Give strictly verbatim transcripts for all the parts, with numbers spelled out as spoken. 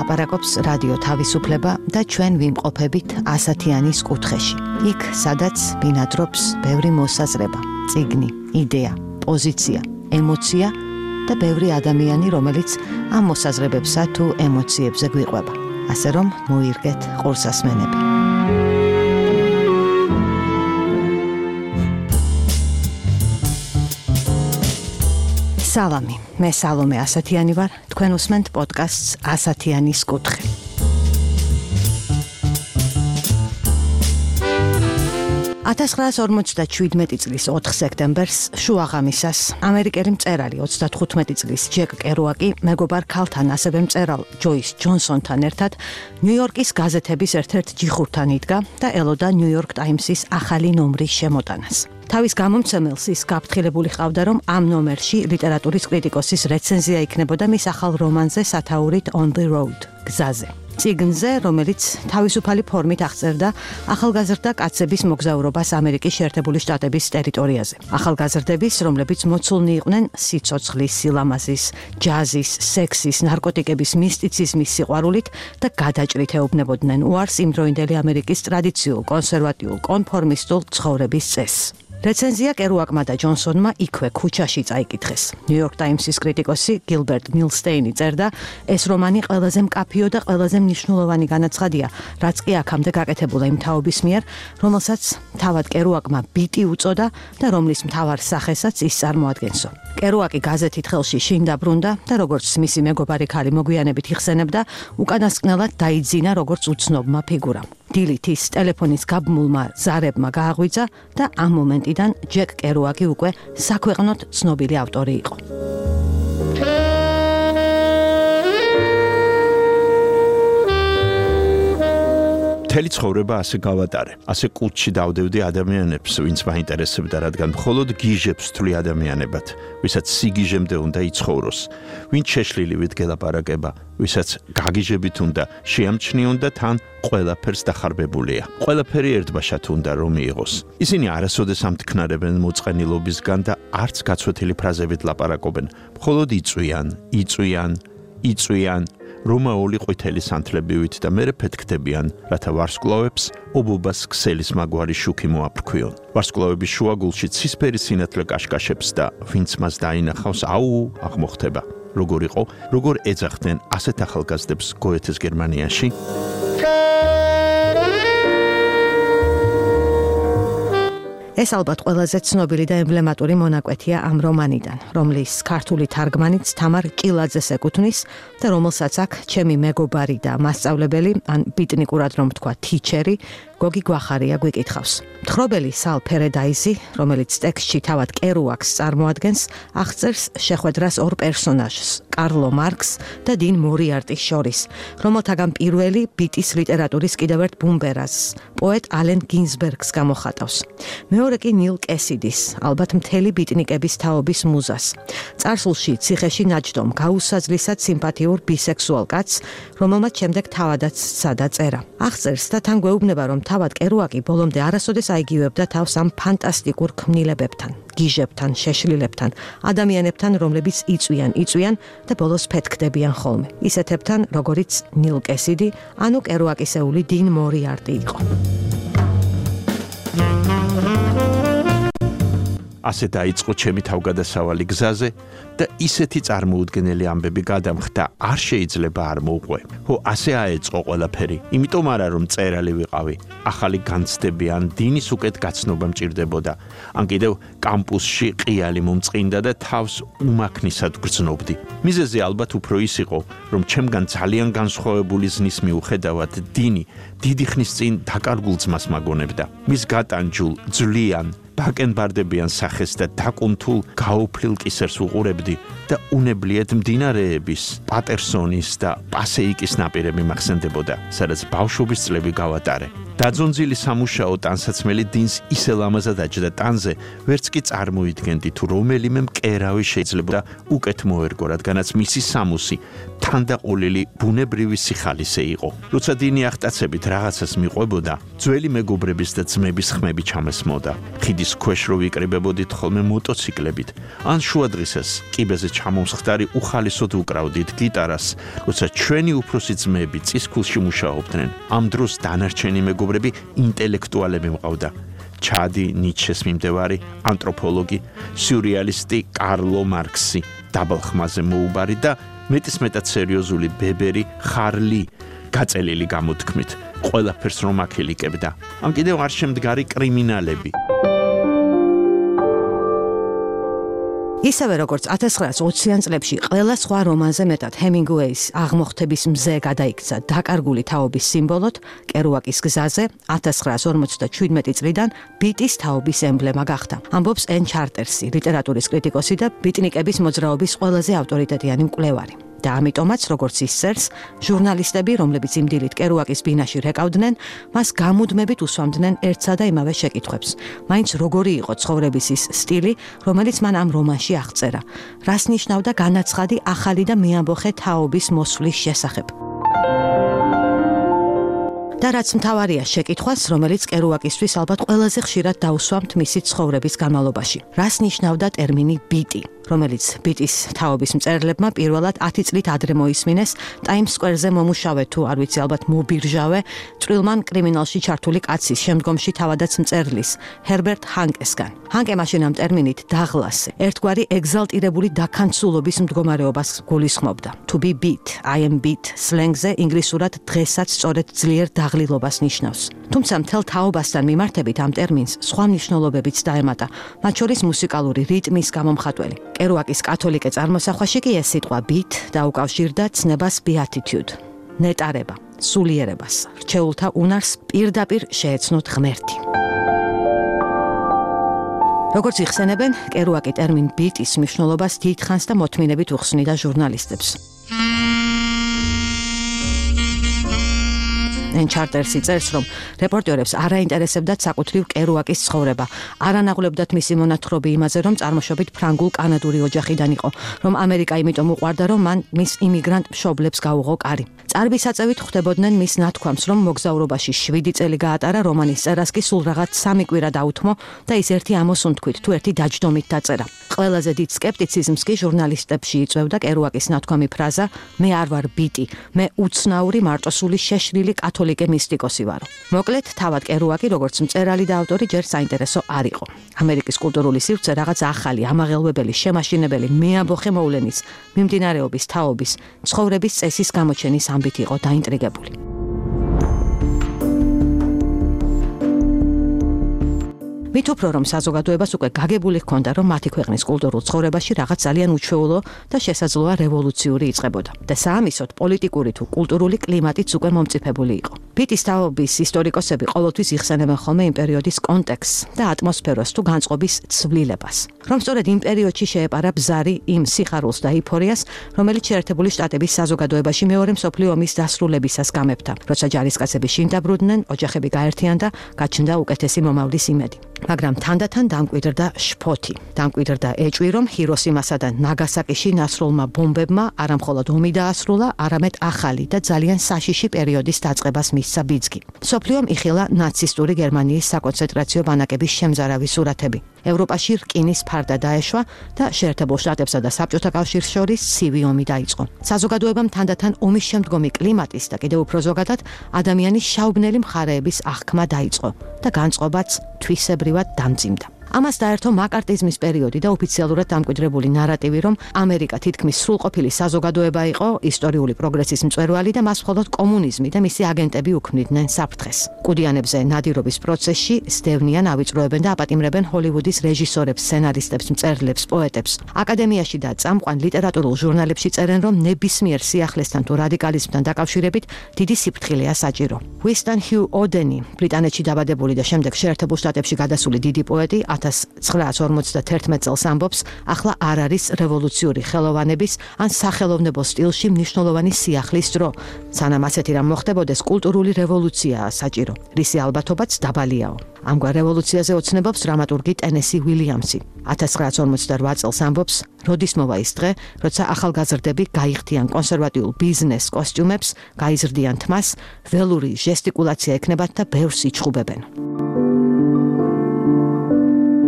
ლაპარაკობს რადიო თავისუფლება და ჩვენ ვიმყოფებით ასათიანის კუთხეში. იქ, სადაც ბინადრობს ბევრი მოსაზრება, წიგნი, იდეა, პოზიცია, ემოცია და ბევრი ადამიანი, რომელიც ამ მოსაზრებებსა თუ ემოციებზე გვიყვება. ასე რომ მოირგეთ ყურსასმენები. სალამი, მე სალომე ასათიანი ვარ, თქვენ უსმენთ პოდკასტს ასათიანის კუთხე. ათას ცხრაას ორმოცდაშვიდმეტი წლის ოთხ სექტემბერს შუაღამისას ამერიკელი მწერალი ოცდათხუთმეტი წლის ჯეკ კერუაკი მეგობარ ქალთან ასევე მწერალ ჯოის ჯონსონთან ერთად ნიუ-იორკის გაზეთების ერთ-ერთ ჯიხურთან იდგა და ელოდა ნიუ-იორკ ტაიმსის ახალი ნომრის შემოტანას. თავის გამომცემელს ის გაფრთხილებული ჰყავდა, რომ ამ ნომერში ლიტერატურის კრიტიკოსის რეცენზია იქნებოდა მის ახალ რომანზე სათაურით On the Road, გზაზე. წიგნზე, რომელიც თავისუფალი ფორმით აღწერდა ახალგაზრდა კაცების მოგზაურობას ამერიკის შეერთებული შტატების ტერიტორიაზე. ახალგაზრდების, რომლებიც მოცულნი იყვნენ სიცოცხლის, სილამაზის, ჯაზის, სექსის, ნარკოტიკების, მისტიციზმის სიყვარულით და გადაჭრით ეუბნებოდნენ უარს იმდროინდელი ამერიკის ტრადიციულ, კონსერვატიულ, კონფორმისტულ ცხოვრების წესს. რეცენზია კერუაკმა და ჯონსონმა იქვე ქუჩაში წაიკითხეს. ნიუ-იორკ ტაიმსის კრიტიკოსი გილბერტ მილსტეინი წერდა, ეს რომანი ყველაზე მკაფიო და ყველაზე მნიშვნელოვანი განაცხადია, რაც კი აქამდე გაკეთებულა იმ თაობის მიერ, რომელსაც თავად კერუაკმა ბიტი უწოდა და რომლის მთავარ სახესაც ის წარმოადგენსო. კერუაკი გაზეთით ხელში შინ დაბრუნდა და როგორც მისი მეგობარი ქალი მოგვიანებით იხსენებდა, უკანასკნელად დაიძინა როგორც უცნობმა ფიგურამ. დილით ის ტელეფონის გაბმულმა ზარებმა გააღვიძა და ამ მომენტიდან ჯეკ კერუაკი უკვე საქვეყნოდ ცნობილი ავტორი იყო. მთელი ცხოვრება ასე გავატარე. ასე კუჩში დავდევდი ადამიანებს, ვინც მაინტერესებდა, რადგან მხოლოდ გიჟებს ვთვლი ადამიანებად, ვისაც სიგიჟემდე უნდა იცხოვროს, ვინც შეშლილი ვიდგელაპარაკება, ვისაც გაგიჟებით უნდა შეამჩნიონ და თან ყველაფერს დახარბებულია. ყველაფერი ერთბაშად უნდა რომ მიიღოს. ისინი არასოდეს ამთქნარებენ მოწყენილობისგან და არც გაცვეთილი ფრაზებით ლაპარაკობენ, მხოლოდ იწვიან, იწვიან, იწვიან. რომაული ყვითელი სანთლებივით და მერე ფეთქდებიან, რათა ვარსკვლავებს ობობას ქსელის მაგვარი შუქი მოაფრქვიონ. ვარსკვლავების შუაგულში ცისფერი სინათლე კაშკაშებს და ვინც მას დაინახავს, აუ, აღმოხდება. როგორ იყო, როგორ ეძახდნენ ასეთ ახალგაზრდებს გოეთეს გერმანიაში? ეს ალბათ ყველაზე ცნობილი და ემბლემატური მონაკვეთია ამ რომანიდან, რომლის ქართული თარგმანიც თამარ ჭილაძეს ეკუთვნის და რომელსაც აქ ჩემი მეგობარი და მასწავლებელი, ან ბიტნიკურად რომ ვთქვა, თიჩერი, გოგი გვახარია გვიკითხავს. მთხრობელი სალ ფერედაიზი, რომელიც ტექსტში თავად კერუაკს წარმოადგენს, აღწერს შეხვედრას ორ პერსონაჟს, კარლო მარკს და 딘 მორიარტის შორის, რომელთაგან პირველი ბიტის ლიტერატურის კიდევ ერთ ბუმბერაზს, პოეტ ალენ გინზბერგს გამოხატავს. მეორე კი ნილ კესიდის, ალბათ მთელი ბიტნიკების თაობის მუზას. წარსულში ციხეში ნაჯდომ, გაუსაზრისად სიმპათიურ ბისექსუალ კაცს, რომელმაც შემდეგ თავადაც სცადა წერა. აღწერს და თან გვეუბნება, რომ თავად კერუაკი ბოლომდე არასოდეს აიგივებდა თავს ამ ფანტასტიკურ ქმნილებებთან, გიჟებთან, შეშლილებთან, ადამიანებთან, რომლებიც იწვიან, იწვიან და ბოლოს ფეთქდებიან ხოლმე. ისეთებთან, როგორიც ნილ კესიდი, ანუ კერუაკისეული 딘 მორიარტი იყო. ასე დაიწყო ჩემი თავგადასავალი გზაზე და ისეთი წარმოუდგენელი ამბები გადამხდა, არ შეიძლება არ მოუყვე. ხო, ასე აეწყო ყველაფერი. იმიტომ არა რომ წერალი ვიყავი, ახალი განცდები ან დინის უკეთ გაცნობა მჭირდებოდა. ან კიდევ კამპუსში ყიალი მომწყინდა და თავს უმაქნისად გრძნობდი. მიზეზი ალბათ უფრო ის იყო, რომ ჩემგან ძალიან განსხვავებული ზნის მიუხედავად დინი დიდი ხნის წინ დაკარგულ ძმას მაგონებდა. მის გატანჯულ, ძვლიან ბაკენბარდებიან სახეს და დაკუნთულ გაუფლილ კისერს უყურებდი და უნებლიეთ მდინარეების, პატერსონის და პასეიკის ნაპირები მახსენდებოდა, სადაც ბავშვობის წლები გავატარე. დაძონძილი სამუშაო ტანსაცმელი დინს ისე ლამაზად აჯდა ტანზე, ვერც კი წარმოიდგენდი თუ რომელიმე მკერავი შეიძლება უკეთ მოერგო, რადგანაც მისი სამუსი თანდაყოლილი ბუნებრივი სიხალისე იყო. როცა დინი ახტაცებით რაღაცას მიყვებოდა, ძველი მეგობრების და ძმების ხმები ჩამესმოდა. ხიდის ქედის ქვეშ რო ვიკრიბებოდით ხოლმე მოტოციკლებით, ან შუადღისას კიბეზე ჩამომსხდარი უხალისოდ უკრავდით გიტარას, როცა ჩვენი უფროსი ძმები წისქვილში მუშაობდნენ. ამ დროს დანარჩენი მეგობრები ინტელექტუალები მყავდა. ჩადი ნიჩეს მიმდევარი ანთროპოლოგი, სიურეალისტი კარლო მარქსი, დაბალხმაზე მოუბარი და მეტისმეტად სერიოზული ბებერი ხარლი, გაწელილი გამოთქმით, ყველაფერს რომ აქილიკებდა. ან კიდევ არ შემდგარი კრიმინალები. ისევე როგორც ათას ცხრაასი ოციან წლებში ყველა სხვა რომანზე მეტად ჰემინგუეის აღმოხთების მზე გადაიქცა დაკარგული თაობის სიმბოლოდ, კერუაკის გზაზე ათას ცხრაასი ორმოცდაშვიდმეტი წლიდან ბიტის თაობის ემბლემა გახდა. ამბობს ენ ჩარტერსი, ლიტერატურის კრიტიკოსი და ბიტნიკების მოძრაობის ყველაზე ავტორიტეტიანი მკვლევარი. და ამიტომაც, როგორც ის წერს, ჟურნალისტები, რომლებიც იმ დილით კერუაკის ბინაში რეკავდნენ, მას გამუდმებით უსვამდნენ ერთსა და იმავე შეკითხვებს. მაინც როგორი იყო ცხოვრების ის სტილი, რომელიც მან ამ რომანში აღწერა? რას ნიშნავდა განაცხადი ახალი და მეამბოხე თაობის მოსვლის შესახებ? და რაც მთავარია შეკითხვას, რომელიც კერუაკისთვის ალბათ ყველაზე ხშირად დაუსვამთ მისი ცხოვრების განმავლობაში. რას ნიშნავდა ტერმინი ბიტი, რომელიც ბიტის თაობის მწერლებმა პირველად ათი წლით ადრე მოისმინეს ტაიმს სკვერზე მომუშავე თუ არ ვიცი ალბათ მობირჟავე წვრილმან კრიმინალში ჩართული კაცის, შემდგომში თავადაც მწერლის ჰერბერტ ჰანკესგან. ჰანკე მაშინ ამ ტერმინით დაღლასე, ერთგვარი ეგზალტირებული დაქანცულობის მდგომარეობას გულისხმობდა. To be beat, I am beat სლენგზე ინგლისურად დღესაც სწორედ ძლიერ დაღლილობას ნიშნავს. თუმცა მთელ თაობასთან მიმართებით ამ ტერმინს სხვა მნიშვნელობებიც დაემატა, მათ შორის მუსიკალური რიტმის გამომხატველი. კერუაკის კათოლიკე წარმოსახვაში კი ეს სიტყვა beat დაუკავშირდა ცნებას beatitude, ნეტარება, სულიერებას, რჩეულთა უნარს პირდაპირ შეეცნოთ ღმერთი. როგორც იხსენებენ, კერუაკი ტერმინ ბიტის მნიშვნელობას დიდხანს და მოთმინებით უხსნიდა ჟურნალისტებს. ენ ჩარტერსი წერს, რომ რეპორტერებს არ აინტერესებდათ საკუთრივ კერუაკის ცხოვრება. არ ანაღლებდათ მისი მონათხრობი იმაზე, რომ წარმოშობით ფრანგულ-კანადური ოჯახიდან იყო, რომ ამერიკა იმიტომ უყვარდა, რომ მან მის იმიგრანტ მშობლებს გაუღო კარი. წარბის აწევით ხვდებოდნენ მის ნათქვამს, რომ მოგზაურობაში შვიდი წელი გაატარა, რომანის წერას კი სულ რაღაც სამი კვირა დაუთმო და ის ერთი ამოსუნთქვით, თუ ერთი დაჯდომით დაწერა. ყველაზე დიდ სკეპტიციზმს კი ჟურნალისტებში იწვევდა კერუაკის ნათქვამი ფრაზა „მე არ ვარ ბიტი, მე უცნაური მარტოსული შეშლილი კათოლიკე მისტიკოსი ვარო“. მოკლედ, თავად კერუაკი, როგორც მწერალი და ავტორი, ჯერ საინტერესო არ იყო. ამერიკის კულტურული სივრცე რაღაც ახალი, ამაღელვებელი, შემაშინებელი, მეამბოხე მოვლენის, მიმდინარეობის, თაობის, ცხოვრების წესის გამოჩენის ამბით იყო დაინტრიგებული. მით უფრო რომ საზოგადოებას უკვე გაგებული ჰქონდა, რომ მათი ქვეყნის კულტურულ ცხოვრებაში რაღაც ძალიან უჩვეულო და შესაძლოა რევოლუციური იწყებოდა. და საამისოდ პოლიტიკური თუ კულტურული კლიმატიც უკვე მომწიფებული იყო. ბიტის თაობის ისტორიკოსები ყოველთვის იხსენებენ ხოლმე იმ პერიოდის კონტექსტს და ატმოსფეროს თუ განწყობის ცვლილებას. რომ სწორედ იმ პერიოდში შეეპარა ბზარი იმ სიხარულს და ეიფორიას, რომელიც შეერთებული შტატების საზოგადოებაში მეორე მსოფლიო ომის დასრულებისას გამეფდა, როცა ჯარისკაცები შინ დაბრუნდნენ, ოჯახები გაერთიანდა, გაჩნდა უკეთესი მომავლის იმედი. მაგრამ თანდათან დამკვიდრდა შფოთი. დამკვიდრდა ეჭვი, რომ ჰიროსიმასა და ნაგასაკიში ნასრულმა ბომბებმა არა მხოლოდ ომი დაასრულა, არამედ ახალი და ძალიან საშიში პერიოდის დაწყებას მისცა ბიძგი. მსოფლიომ იხილა ნაცისტური გერმანიის საკონცენტრაციო ბანაკების შემზარავი სურათები. ევროპაში რკინის ფარდა დაეშვა და შეერთებულ შტატებსა და საბჭოთა კავშირს შორის ცივი ომი დაიწყო. საზოგადოებამ თანდათან ომის შემდგომი კლიმატის და კიდევ უფრო ზოგადად ადამიანის შაუბნელი მხარეების აღქმა დაიწყო და განწყობაც თვისებრივად დამძიმდა. ამას დაერთო მაკარტიზმის პერიოდი და ოფიციალურად დამკვიდრებული ნარატივი, რომ ამერიკა თითქმის სრულყოფილი საზოგადოება იყო, ისტორიული პროგრესის მწვერვალი და მას მხოლოდ კომუნიზმი და მისი აგენტები უქმნიდნენ საფრთხეს. კუდიანებზე ნადირობის პროცესში სდევნიან, ავიწროებენ და აპატიმრებენ ჰოლივუდის რეჟისორებს, სცენარისტებს, მწერლებს, პოეტებს. აკადემიაში და წამყვან ლიტერატურულ ჟურნალებში წერენ, რომ ნებისმიერ სიახლესთან თუ რადიკალიზმთან დაკავშირებით დიდი სიფრთხილეა საჭირო. უისტონ ჰიუ ოდენი, ბრიტანეთში დაბადებული და შემდეგ შეერთებულ შტატებში გადასული დიდი პოეტი, ათას ცხრაასი ორმოცდათერთმეტ წელს ამბობს, ახლა არ არის რევოლუციური ხელოვანების ან სახელოვნებო სტილში მნიშვნელოვანი სიახლის დრო. სანამ ასეთი რამ მოხდებოდეს, კულტურული რევოლუციაა საჭირო, რისი ალბათობაც დაბალიაო. ამგვარ რევოლუციაზე ოცნებობს დრამატურგი ტენესი უილიამსი. ათას ცხრაასი ორმოცდარვა წელს ამბობს, როდის მოვა ის დღე, როცა ახალგაზრდები გაიხდიან კონსერვატიულ ბიზნეს კოსტიუმებს, გაიზრდიან თმას, ველური ჟესტიკულაცია ექნებათ და ბევრს იჩხუბებენ.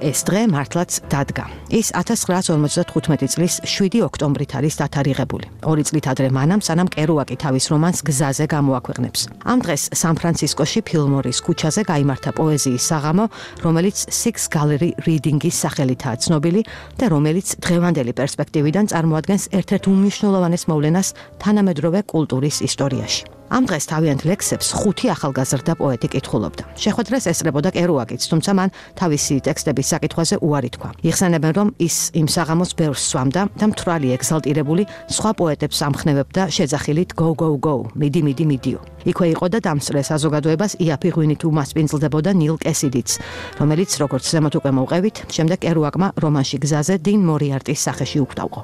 ეს დღე მართლაც დადგა. ის ათას ცხრაას ორმოცდათხუთმეტი წლის შვიდი ოქტომბრით არის დათარიღებული. ორი წლით ადრე მანამ, სანამ კერუაკი თავის რომანს გზაზე გამოაქვეყნებს. ამ დღეს სან-ფრანცისკოში ფილმორის ქუჩაზე გაიმართა პოეზიის საღამო, რომელიც Six Gallery Reading-ის სახელითაა ცნობილი და რომელიც დღევანდელი პერსპექტივიდან წარმოადგენს ერთ-ერთ უმნიშვნელოვანეს მოვლენას თანამედროვე კულტურის ისტორიაში. ამ დღეს თავიანთ ლექსებს ხუთი ახალგაზრდა პოეტი კითხულობდა. შეხვედრას ესწრებოდა კერუაკიც, თუმცა მან თავისი ტექსტების საკითხვაზე უარი თქვა. იხსენებენ, რომ ის იმ საღამოს ბევრს სვამდა და მთვრალი ეგზალტირებული სხვა პოეტებს ამხნევებდა შეძახილით go go go, მიდი მიდი მიდიო. იქვე იყო და დამსწრე საზოგადოებას იაფი ღვინით უმასპინძლდებოდა ნილ კესიდიც, რომელიც როგორც ზემოთ უკვე მოვყევით, შემდეგ კერუაკმა რომანში გზაზე 딘 მორიარტის სახეში უხვდავყო.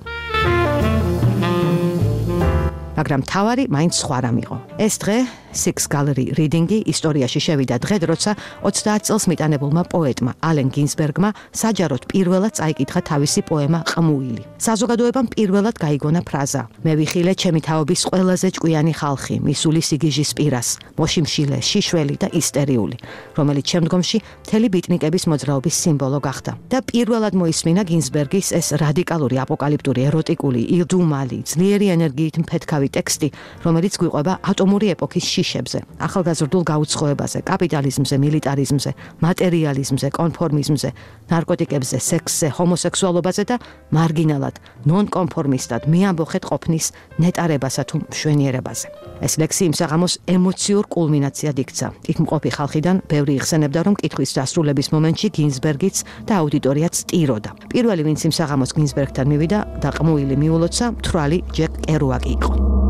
მაგრამ თავარი მაინც სხვა რამ იყო. ეს დღე Six Gallery Reading-ი ისტორიაში შევიდა დღედ, როცა ოცდაათ წელს მიტანებულმა პოეტმა ალენ გინზბერგმა საჯაროდ პირველად წაიკითხა თავისი პოემა ყმუილი. საზოგადოებამ პირველად გაიგონა ფრაზა: მე ვიხილე ჩემი თაობის ყველაზე ჭკვიანი ხალხი, მისული სიგიჟის პირას, მოშიმშილე, შიშველი და ისტერიული, რომელიც შემდგომში მთელი ბიტნიკების მოძრაობის სიმბოლო გახდა. და პირველად მოისმინა გინზბერგის ეს რადიკალური, აპოკალიფტური, ეროტიკული, იდუმალი, ძლიერი ენერგიით მფეთქავი ტექსტი, რომელიც გვიყვება ატომური ეპოქის შიშებზე, ახალგაზრდულ გაუცხოებაზე, კაპიტალიზმზე, მილიტარიზმზე, მატერიალიზმზე, კონფორმიზმზე, ნარკოტიკებზე, სექსზე, ჰომოსექსუალობაზე და მარგინალად, ნონკონფორმისტად, მეამბოხეთ ყოფნის ნეტარებასა თუ მშვენიერებაზე. ეს ლექსი იმ საღამოს ემოციურ კულმინაციად იქცა. იქ მყოფი ხალხიდან ბევრი იხსენებდა, რომ კითხვის დასრულების მომენტში გინზბერგიც და აუდიტორიაც სტიროდა. პირველი, ვინც იმ საღამოს გინზბერგთან მივიდა და ყმუილი მიულოცა, მთვრალი ჯეკ კერუაკი იყო.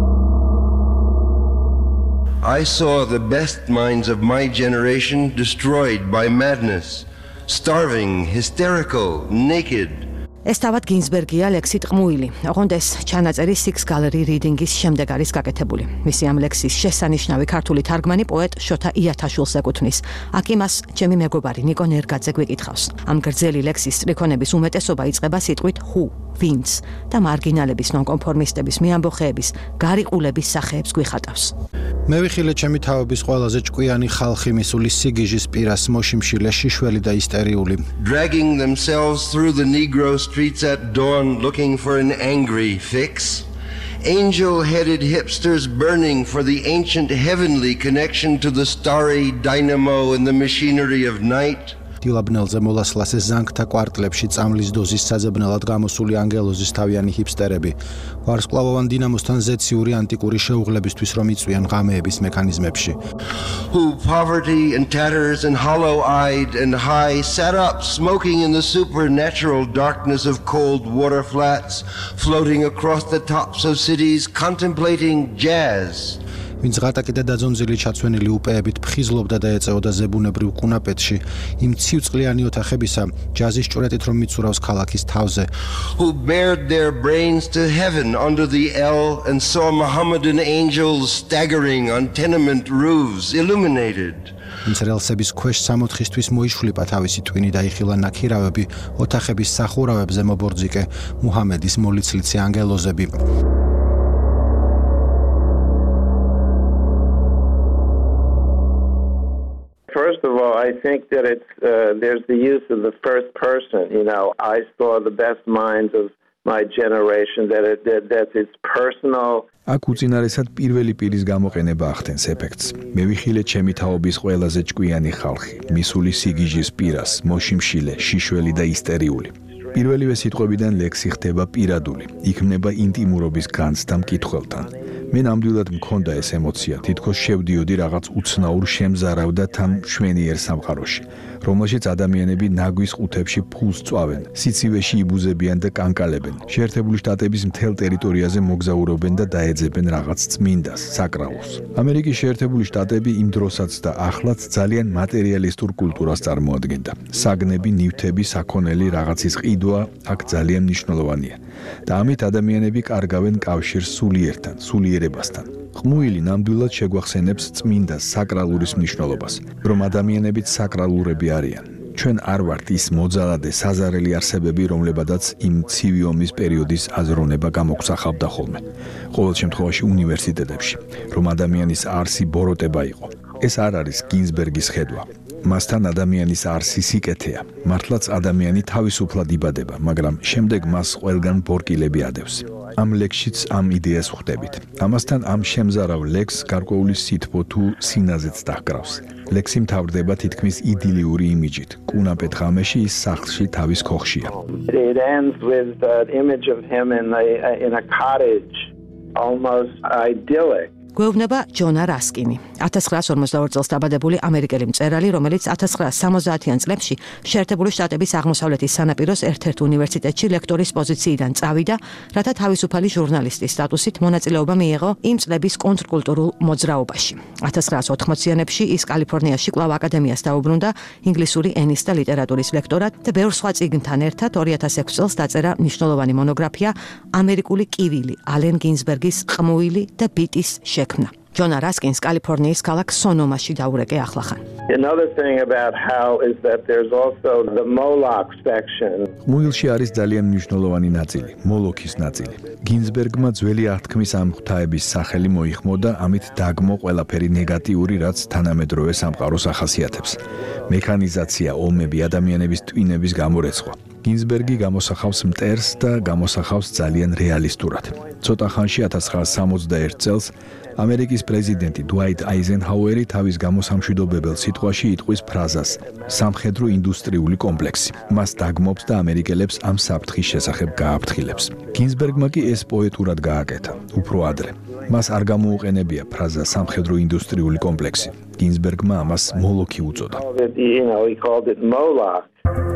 I saw the best minds of my generation destroyed by madness, starving, hysterical, naked. ეს თავად გინზბერგია ლექსით ყმუილი. ოღონდ ეს ჩანაწერი Six Gallery Reading-ის შემდეგ არის გაკეთებული. მისი ამ ლექსის შესანიშნავი ქართული თარგმანი პოეტ შოთა იათაშვილს ეკუთვნის. აქ იმას ჩემი მეგობარი ნიკო ნერგაძე გვიკითხავს. ამ გრძელი ლექსის სტრიქონების უმეტესობა იწყება სიტყვით who, ვინც და მარგინალების, ნონკონფორმისტების, მეამბოხეების, გარიყულების სახეებს გვიხატავს. მე ვიხილე ჩემი თაობის ყველაზე ჭკვიანი ხალხი, მისული სიგიჟის პირას, მოშიმშილე, შიშველი და ისტერიული. Dragging themselves through the Negro streets at dawn looking for an angry fix. Angel-headed hipsters burning for the ancient heavenly connection to the starry dynamo and the machinery of night. დილაბნელზე მოლასლას ზანგთა კვარტლებში წამლის დოზის საძებნელად გამოსული ანგელოზის თავიანი ჰიპსტერები, ვარსკვლავოვან დინამოსთან ზეციური ანტიკური შეუღლებისთვის რომ იწვიან ღამეების მექანიზმებში. Who poverty and tatters and hollow-eyed and high sat up smoking in the supernatural darkness of cold water flats, floating across the tops of cities, contemplating jazz. ვინც ღატაკი და დაძონძილი ჩაცვენილი უპეებით ფხიზლობდა და ეწეოდა ზებუნებრივ კუნაპეთში, იმ ცივწყლიანი ოთახებისა, ჯაზის ჭვრეტით რომ მიცურავს ქალაქის თავზე. Who bared their brains to heaven under the L and saw Mohammedan angels staggering on tenement roofs, illuminated. ვინც რელსების ქვეშ სამოთხისთვის მოიშვლიპა თავისი ტვინი და იხილა ნაქირავები, ოთახების სახურავებზე მობორძიკე მუჰამედის მოლიცლიცი ანგელოზები. First of all, I think that it's uh, there's the use of the first person. You know, I saw the best minds of my generation. That it, that, that it's personal. აქ უწინარესად პირველი პირის გამოყენება ახდენს ეფექტს. მე ვიხილე ჩემი თაობის ყველაზე ჭკვიანი ხალხი, მისული სიგიჟის პირას, მოშიმშილე, შიშველი და ისტერიული. პირველივე სიტყვებიდან ლექსი ხდება პირადული, იქმნება ინტიმურობის განცდა მკითხველთან. მე ნამდვილად მქონდა ეს ემოცია, თითქოს შევდიოდი რაღაც უცნაურ შემზარავ და თან მშვენიერ სამყაროში, რომელშიც ადამიანები ნაგვის ყუთებში ფულს წვავენ, სიცივეში იბუზებიან და კანკალებენ. შეერთებული შტატების მთელ ტერიტორიაზე მოგზაურობენ და დაეძებენ რაღაც წმინდას, საკრალოს. ამერიკის შეერთებული შტატები იმ დროსაც და ახლაც ძალიან მატერიალისტურ კულტურას წარმოადგენდა. საგნები, ნივთები, საქონელი, რაღაცის ყიდვა აქ ძალიან მნიშვნელოვანია. და ამით ადამიანები კარგავენ კავშირს სულიერთან, სულიერებასთან. ყმუილი ნამდვილად შეგვახსენებს წმინდას, საკრალურის მნიშვნელობას, რომ ადამიანებიც საკრალურები არიან. ჩვენ არ ვართ ის მოძალადე საზარელი არსებები, რომლებადაც იმ ცივი ომის პერიოდის აზროვნება გამოგვსახავდა ხოლმე. ყოველ შემთხვევაში უნივერსიტეტებში, რომ ადამიანის არსი ბოროტება იყო. ეს არ არის გინზბერგის ხედვა. მასთან ადამიანის არსი სიკეთეა. მართლაც ადამიანი თავისუფლად იბადება, მაგრამ შემდეგ მას ყველგან ბორკილები ადევს. ამ ლექსშიც ამ იდეას ხვდებით. ამასთან ამ შემზარავ ლექსს გარკვეული სითბო თუ სინაზეც დაჰკრავს. ლექსი მთავრდება თითქმის იდილიური იმიჯით. კუნაპეთ ღამეში ის სახლში თავის ქოხშია. It ends with the image of him in a, in a cottage, almost idyllic. გვეუბნება ჯონა რასკინი, ათას ცხრაას ორმოცდაორ წელს დაბადებული ამერიკელი მწერალი, რომელიც ათას ცხრაას სამოცდაათიან წლებში შეერთებული შტატების აღმოსავლეთის სანაპიროს ერთ-ერთ უნივერსიტეტში ლექტორის პოზიციიდან წავიდა, რათა თავისუფალი ჟურნალისტის სტატუსით მონაწილეობა მიიღო იმ წლების კონტრკულტურულ მოძრაობაში. ათას ცხრაას ოთხმოციანებში ის კალიფორნიაში კვლავ აკადემიას დაუბრუნდა ინგლისური ენის და ლიტერატურის ლექტორად და ბევრ სხვა წიგნთან ერთად ორი ათას ექვსი წელს დაწერა მნიშვნელოვანი მონოგრაფია ამერიკული კივილი, ალენ გინზბერგის ყმუილი და ბიტის შექმნა. ჯონა რასკინს კალიფორნიის ქალაქ სონომაში დაურეკე ახლახან. Another thing about Hal is that there's also the Moloch section. ყმუილში არის ძალიან მნიშვნელოვანი ნაწილი, მოლოქის ნაწილი. გინზბერგმა ძველი აღთქმის ამ ღვთაების სახელი მოიხმო და ამით დაგმო ყველაფერი ნეგატიური, რაც თანამედროვე სამყაროს ახასიათებს. მექანიზაცია, ომები, ადამიანების ტვინების გამორეცხვა. გინზბერგი გამოსახავს მტერს და გამოსახავს ძალიან რეალისტურად. ცოტა ხანში ათას ცხრაას სამოცდაერთ წელს ამერიკის პრეზიდენტი დუაიტ აიზენჰაუერი თავის გამოსამშვიდობებელ სიტყვაში იტყვის ფრაზას სამხედრო ინდუსტრიული კომპლექსი. მას დაგმობს და ამერიკელებს ამ საფრთხის შესახებ გააფრთხილებს. გინზბერგმა კი ეს პოეტურად გააკეთა, უფრო ადრე. მას არ გამოუყენებია ფრაზა სამხედრო ინდუსტრიული კომპლექსი. გინზბერგმა ამას მოლოქი უწოდა. You know, he called it Moloch.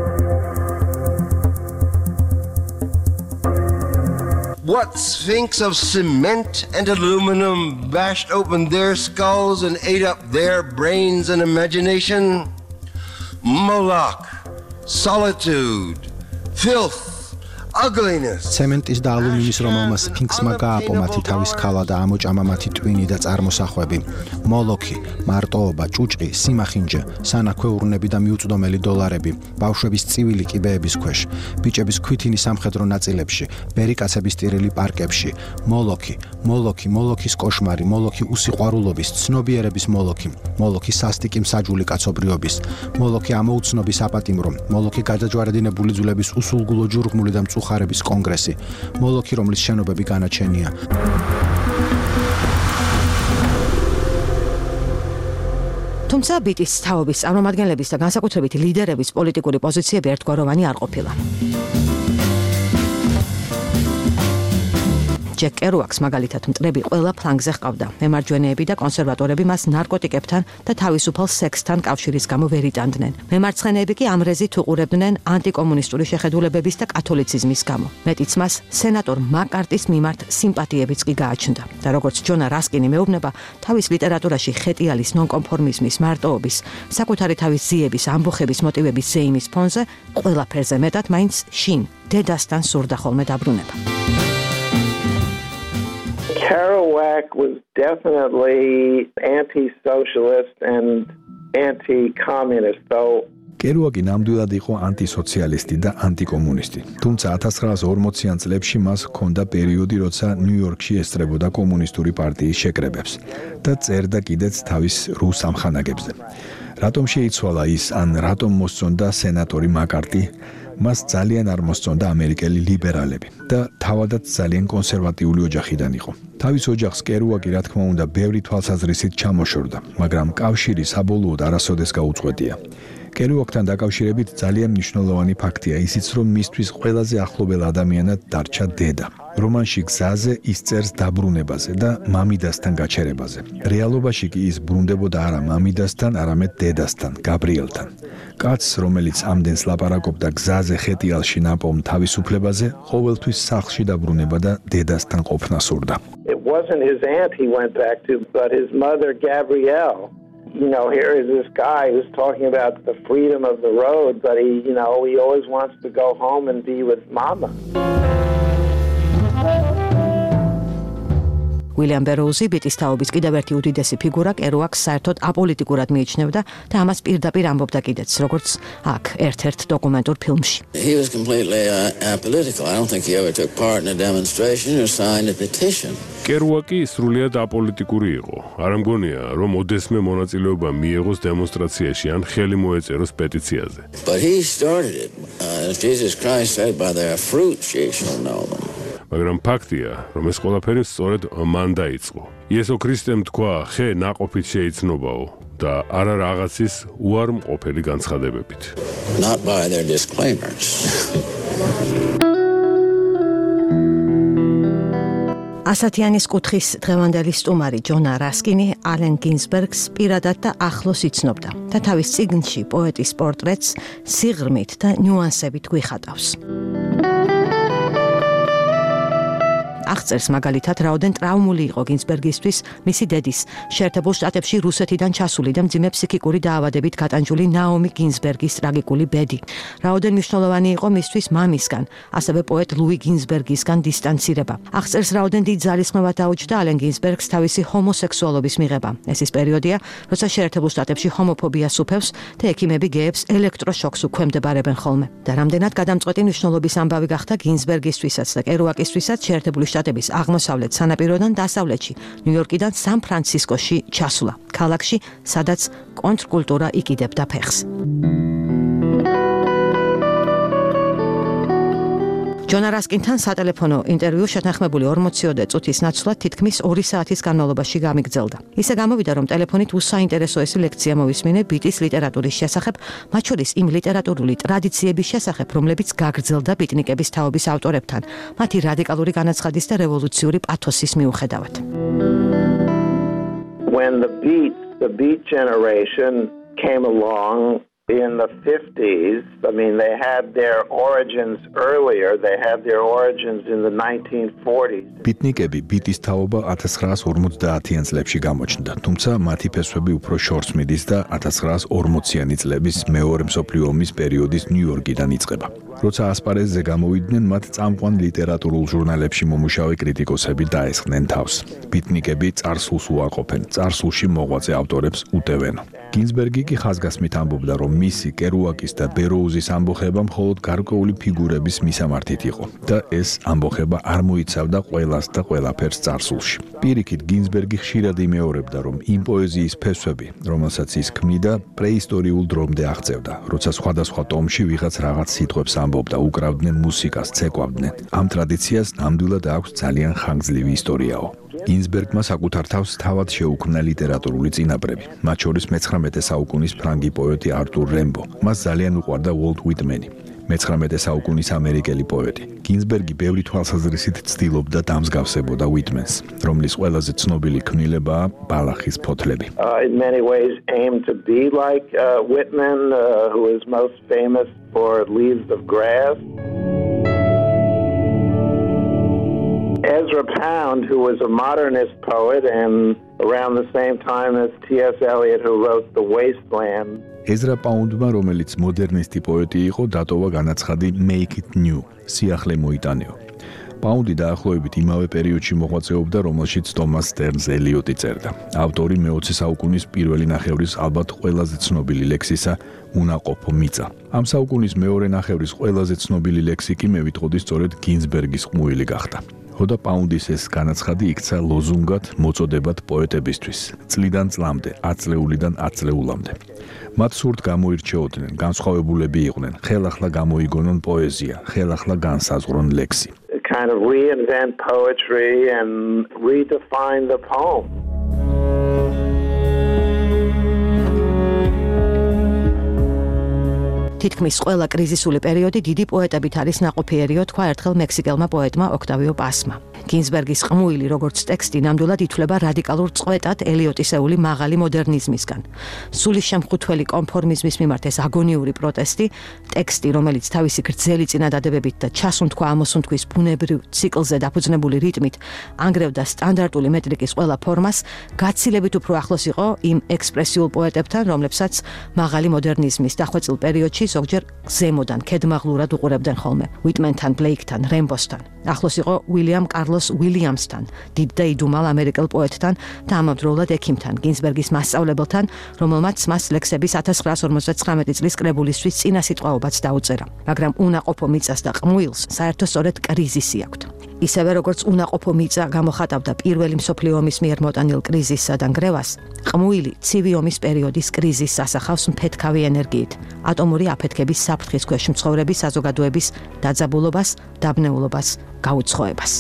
What sphinx of cement and aluminum bashed open their skulls and ate up their brains and imagination? Moloch, solitude, filth, ugliness. ცემენტის და ალუმინის რომელმა სფინქსმა გააპო მათი თავის ქალა და ამოჭამა მათი ტვინი და წარმოსახვები. მოლოქი, მარტოობა, ჭუჭყი, სიმახინჯე, სანაქვეურნები და მიუწვდომელი დოლარები, ბავშვების წივილი კიბეების ქვეშ, ბიჭების ქვითინი სამხედრო ნაწილებში, ბერიკაცების ტირილი პარკებში. მოლოქი, მოლოქი, მოლოქის კოშმარი, მოლოქი უსიყვარულობის, ცნობიერების მოლოქი, მოლოქი სასტიკი მსაჯული კაცობრიობის, მოლოქი ამოუცნობის აპატიმრო, მოლოქი გადაჯვარედინებული ძვლების უსულგულო ჯურღმული და მწუხარების კონგრესი, მოლოქი, რომლის შენობები განაჩენია. თუმცა ბიტის თაობის წარმომადგენლების და განსაკუთრებით ლიდერების პოლიტიკური პოზიციები ერთგვაროვანი არ ყოფილა. ჯეკ კერუაკს მაგალითად მტრები ყველა ფლანგზე ჰყავდა. მემარჯვენეები და კონსერვატორები მას ნარკოტიკებთან და თავისუფალ სექსთან კავშირის გამო ვერ იტანდნენ. მემარცხენეები კი ამრეზით უყურებდნენ ანტიკომუნისტური შეხედულებების და კათოლიციზმის გამო. მეტიც მას სენატორ მაკარტის მიმართ სიმპათიებიც კი გააჩნდა. და როგორც ჯონა რასკინი მეუბნება, თავის ლიტერატურაში ხეტიალის ნონკონფორმიზმის, მარტოობის, საკუთარი თავის ძიების, ამბოხების მოტივების ზეიმის ფონზე ყველაფერზე მეტად მაინც შინ დედასთან სურდა ხოლმე დაბრუნება. Kerouac was definitely anti-socialist and anti-communist, though კერუაკი ნამდვილად იყო ანტისოციალისტი და ანტიკომუნისტი. თუმცა ათას ცხრაას ორმოციან წლებში მას ჰქონდა პერიოდი, როცა ნიუ-იორკში ესწრებოდა კომუნისტური პარტიის შეკრებებს და წერდა კიდეც თავის რუს ამხანაგებზე. რატომ შეიცვალა ის, ან რატომ მოსწონდა სენატორი მაკარტი? მას ძალიან არ მოსწონდა ამერიკელი ლიბერალები და თავადაც ძალიან კონსერვატიული ოჯახიდან იყო. თავის ოჯახს კერუაკი, რა თქმა უნდა, ბევრი თვალსაზრისით ჩამოშორდა, მაგრამ კავშირი საბოლოოდ არასოდეს გაუწყვეტია. კერუაკთან დაკავშირებით ძალიან მნიშვნელოვანი ფაქტია ისიც, რომ მისთვის ყველაზე ახლობელ ადამიანად დარჩა დედა. რომანში გზაზე ის წერს დაბრუნებაზე და მამიდასთან გაჩერებაზე. რეალობაში კი ის ბრუნდებოდა არა მამიდასთან, არამედ დედასთან, გაბრიელთან. კაცს, რომელიც ამდენს ლაპარაკობდა გზაზე ხეტიალში ნაპოვნ თავისუფლებაზე, ყოველთვის სახლში დაბრუნება და დედასთან ყოფნა სურდა. it wasn't his aunt he went back to, but his mother, Gabrielle. You know, here is this guy who's talking about the freedom of the road, but he, you know, he always wants to go home and be with mama. უილიამ ბეროუზი ბიტის თაობის კიდევ ერთი უდიდესი ფიგურა კერუაკს საერთოდ აპოლიტიკურად მიიჩნევდა და ამას პირდაპირ ამბობდა კიდეც, როგორც აქ ერთ-ერთ დოკუმენტურ ფილმში. He was completely uh, apolitical. I don't think he ever took part in a demonstration or signed a petition. კერუაკი სრულიად აპოლიტიკური იყო. არ მგონია, რომ ოდესმე მონაწილეობა მიიღოს დემონსტრაციაში ან ხელი მოეწეროს პეტიციაზე. But he started it. Uh, Jesus Christ said, by their fruits ye shall know them. მაგრამ ფაქტია, რომ ეს ყველაფერი სწორედ მან დაიწყო. იესო ქრისტემ თქვა, ხე ნაყოფით შეიცნობაო და არა რაღაცის უარმყოფელი განცხადებებით. Not by their disclaimers. ასათიანის კუთხის დღევანდელი სტუმარი ჯონა რასკინი ალენ გინზბერგს პირადად და ახლოს იცნობდა და თავის წიგნში პოეტის პორტრეტს სიღრმით და ნიუანსებით გვიხატავს. აღწერს მაგალითად, რაოდენ ტრაუმული იყო გინზბერგისთვის მისი დედის შეერთებულ შტატებში რუსეთიდან ჩასული და მძიმე ფსიქიკური დაავადებით გატანჯული ნაომი გინზბერგის ტრაგიკული ბედი. რაოდენ მნიშვნელოვანი იყო მისთვის მამისგან, ასევე პოეტ ლუი გინზბერგისგან დისტანცირება. აღწერს, რაოდენ დიდ ძალისხმევად დაუჯდა ალენ გინზბერგს თავისი ჰომოსექსუალობის მიღება. ეს ის პერიოდია, როცა შეერთებულ შტატებში ჰომოფობია სუფევს და ექიმები გეებს ელექტროშოკს უქვემდებარებენ ხოლმე. და რამდენად გადამწყვეტი მნიშვნელობის ამბავი გახდა გინზბერგისთვისაც და კერუაკისთვისაც შეერთებული შტატების აღმოსავლეთ სანაპიროდან დასავლეთში, ნიუ-იორკიდან სან-ფრანცისკოში ჩასვლა, ქალაქში, სადაც კონტრკულტურა იკიდებდა ფეხს. ჯონა რასკინთან სატელეფონო ინტერვიუ შეთანხმებული ორმოციოდე წუთის ნაცვლად თითქმის ორი საათის განმავლობაში გამიგრძელდა. ისე გამოვიდა, რომ ტელეფონით უსაინტერესოესი ლექცია მოვისმინე ბიტის ლიტერატურის შესახებ, მათ შორის იმ ლიტერატურული ტრადიციების შესახებ, რომლებიც გაგრძელდა ბიტნიკების თაობის ავტორებთან, მათი რადიკალური განაცხადის და რევოლუციური პათოსის მიუხედავად. When the beat, the beat generation came along in the fifties, I mean, they had their origins earlier. They had their origins in the nineteen forties. ბიტნიკები ბიტის თაობა ათას ცხრაას ორმოცდაათიან წლებში გამოჩნდა, თუმცა მათი ფესვები უფრო შორს მიდის და ათას ცხრაას ორმოციანი წლების მეორე მსოფლიო ომის პერიოდის ნიუ-იორკიდან იწყება. როცა ასპარეზზე გამოვიდნენ, მათ წამყვან ლიტერატურულ ჟურნალებში მომუშავე კრიტიკოსები დაესხნენ თავს. ბიტნიკები წარსულს უარყოფენ, წარსულში მოღვაწე ავტორებს უტევენ. გინზბერგი კი ხაზგასმით ამბობდა, რომ მისი კერუაკის და ბეროუზის ამბოხება მხოლოდ გარკვეული ფიგურების მისამართით იყო და ეს ამბოხება არ მოიცავდა ყველას და ყველაფერს წარსულში. პირიქით, გინზბერგი ხშირად იმეორებდა, რომ იმ პოეზიის ფესვები, რომელსაც ის ქმნიდა, პრეისტორიულ დრომდე აღწევდა, როცა სხვადასხვა ტომში ვიღაც რაღაც სიტყვებს ამბობდა, უკრავდნენ მუსიკას, ცეკვავდნენ. ამ ტრადიციას ნამდვილად აქვს ძალიან ხანგრძლივი ისტორიაო. გინზბერგმა საკუთარ თავს თავად შეუქმნა ლიტერატურული წინაპრები, მათ შორის მეცხრამეტე საუკუნის ფრანგი პოეტი არტურ რემბო. მას ძალიან უყვარდა უოლტ უიტმენი, მეცხრამეტე საუკუნის ამერიკელი პოეტი. გინზბერგი ბევრი თვალსაზრისით ცდილობდა დამსგავსებოდა უიტმენს, რომლის ყველაზე ცნობილი ქმნილებაა ბალახის ფოთლები. Uh, in many ways aimed to be like uh, Whitman, uh, who is most famous for Leaves of Grass. Ezra Pound, who was a modernist poet and around the same time as T S Eliot, who wrote The Wasteland. ეზრა პაუნდმა, რომელიც მოდერნისტი პოეტი იყო, დატოვა განაცხადი Make it new, სიახლე მოიტანეო. პაუნდი დაახლოებით იმავე პერიოდში მოღვაწეობდა, რომელშიც თომას სტერნს ელიოტი წერდა. ავტორი მეოცე საუკუნის პირველი ნახევრის ალბათ ყველაზე ცნობილი ლექსისა უნაყოფო მიწა. ამ საუკუნის მეორე ნახევრის ყველაზე ცნობილი ლექსი კი მე ვიტყოდი სწორედ გინზბერგის ყმუილი გახდა. ხოდა პაუნდის ეს განაცხადი იქცა ლოზუნგად, მოწოდებად პოეტებისთვის, წლიდან წლამდე, ათწლეულიდან ათწლეულამდე. მათ სურთ გამოირჩეოდნენ, განსხვავებულები იყვნენ, ხელახლა გამოიგონონ პოეზია, ხელახლა განსაზღვრონ ლექსი. Kind of reinvent poetry and redefine the poem. თითქმის ყველა კრიზისული პერიოდი დიდი პოეტებით არის ნაყოფიერიო, თქვა ერთხელ მექსიკელმა პოეტმა ოქტავიო პასმა. გინზბერგის ყმუილი, როგორც ტექსტი, ნამდვილად ითვლება რადიკალურ წყვეტად ელიოტისეული მაღალი მოდერნიზმისგან. სულის შემხუთველი კონფორმიზმის მიმართ ეს აგონიური პროტესტი, ტექსტი, რომელიც თავისი გრძელი წინადადებებით და ჩასუნთქვა ამოსუნთქვის ბუნებრივ ციკლზე დაფუძნებული რიტმით ანგრევდა სტანდარტული მეტრიკის ყველა ფორმას, გაცილებით უფრო ახლოს იყო იმ ექსპრესიულ პოეტებთან, რომლებსაც მაღალი მოდერნიზმის დახვეწილ პერიოდში ზოგჯერ ზემოდან ქედმაღლურად უყურებდნენ ხოლმე უიტმენთან, ბლეიქთან, რემბოსთან. ახლოს იყო უილიამ კარლოს უილიამსთან, დიდ და იდუმალ ამერიკელ პოეტთან და ამავდროულად ექიმთან, გინზბერგის მასწავლებელთან, რომელმაც მას ლექსების ათას ცხრაას ორმოცდათხრამეტი წლის კრებულისთვის წინა სიტყვაობაც დაუწერა. მაგრამ უნაყოფო მიწას და ყმუილს საერთო სწორედ კრიზისი აქვთ. ისევე როგორც უნაყოფო მიწა გამოხატავდა პირველი მსოფლიო ომის მიერ მოტანილ კრიზისსა და ნგრევას, ყმუილი ცივი ომის პერიოდის კრიზისს ასახავს მფეთქავი ენერგიით, ატომური აფეთქების საფრთხის ქვეშ მცხოვრების საზოგადოების დაძაბულობას, დაბნეულობას, გაუცხოებას.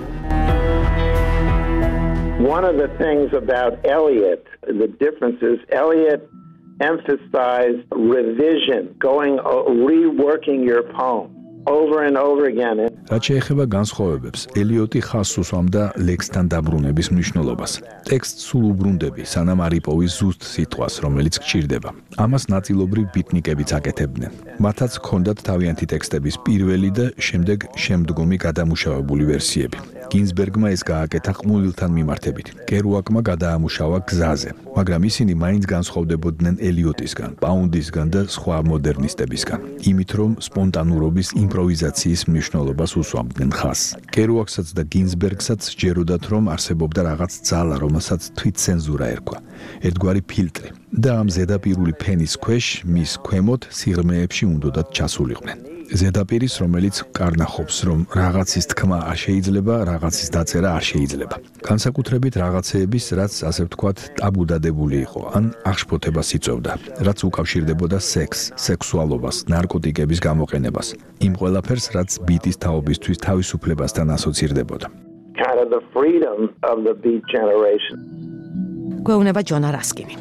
One of the things about Eliot, the difference is Eliot emphasized revision, going reworking your poem over and over again. რაც შეეხება განსხვავებებს, ელიოტი ხაზს უსვამდა ლექსთან დაბრუნების მნიშვნელობას. ტექსტს სულ უბრუნდები, სანამ არ იპოვის ზუსტ სიტყვას, რომელიც გჭირდება. ამას ნაწილობრივ ბიტნიკებიც აკეთებდნენ. მათაც ჰქონდათ თავიანთი ტექსტების პირველი და შემდეგ შემდგომი გადამუშავებული ვერსიები. გინზბერგმა ეს გააკეთა ყმულილთან მიმართებით. კერუაკმა გადაამუშავა გზაზე, მაგრამ ისინი მაინც განსხვავდებოდნენ ელიოტისგან, პაუნდისგან და სხვა მოდერნისტებისგან, იმით რომ სპონტანურობის იმპროვიზაციის მნიშვნელობას უსვამდნენ ხაზს. კერუაკსაც და გინზბერგსაც სჯეროდათ, რომ არსებობდა რაღაც ძალა, რომელსაც თვითცენზურა ერქვა, ერთგვარი ფილტრი და ამ ზედაპირული ფენის ქვეშ მის ქვემოთ სიღრმეებში უნდოდათ ჩასულიყვნენ. ზედაპირის, რომელიც კარნახობს, რომ რაღაცის თქმა არ შეიძლება, რაღაცის დაწერა არ შეიძლება. განსაკუთრებით რაღაცეების, რაც ასე ვთქვათ, ტაბუდადებული იყო, ან აღშფოთებას იწვევდა, რაც უკავშირდებოდა სექსს, სექსუალობას, ნარკოტიკების გამოყენებას, იმ ყველაფერს, რაც ბიტის თაობისთვის თავისუფლებასთან ასოცირდებოდა. Kind of the freedom of the Beat Generation. გვეუბნება ჯონა რასკინი.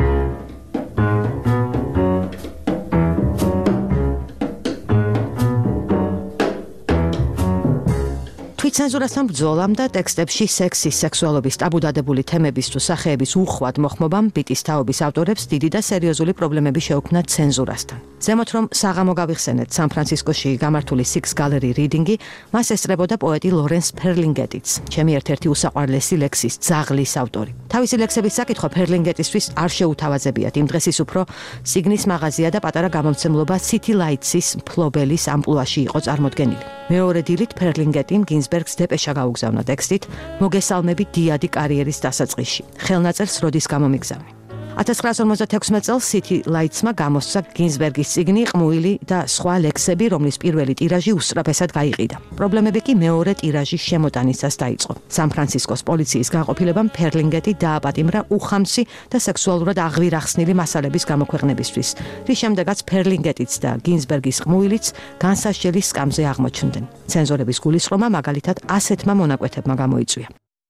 თვითცენზურასთან ბრძოლამ და ტექსტებში სექსის, სექსუალობის, ტაბუდადებული თემების თუ სახეების უხვად მოხმობამ ბიტის თაობის ავტორებს დიდი და სერიოზული პრობლემები შეუქმნათ ცენზურასთან. ზემოთ რომ საღამო გავიხსენეთ, სან-ფრანცისკოში გამართული Six Gallery Reading-ი მას ესწრებოდა პოეტი ლორენს ფერლინგეტიც, ჩემი ერთ-ერთი უსაყვარლესი ლექსის ძაღლის ავტორი. თავისი ლექსების საკითხვა ფერლინგეტისთვის არ შეუთავაზებიათ. იმ დღეს ის უფრო სიგნის მაღაზია და პატარა გამომცემლობა City Lights-ის მფლობელის ამპლუაში იყო წარმოდგენილი. მეორე დილით ფერლინგეტიმ გინზბერგს დეპეშა გაუგზავნა ტექსტით მოგესალმები დიადი კარიერის დასაწყისში. ხელნაწერს როდის გამომიგზავნი. ათას ცხრაას ორმოცდათექვსმეტ წელს City Lights-მა გამოსცა გინზბერგის წიგნი ყმუილი და სხვა ლექსები, რომლის პირველი ტირაჟი უსწრაფესად გაიყიდა. პრობლემები კი მეორე ტირაჟის შემოტანისას დაიწყო. სან-ფრანცისკოს პოლიციის განყოფილებამ ფერლინგეტი დააპატიმრა უხამსი და სექსუალურად აღვირახსნილი მასალების გამოქვეყნებისთვის, რის შემდეგაც ფერლინგეტიც და გინზბერგის ყმუილიც განსასჯელის სკამზე აღმოჩნდნენ. ცენზორების გულისხმობა მაგალითად ასეთმა მონაკვეთებმა გამოიწვია.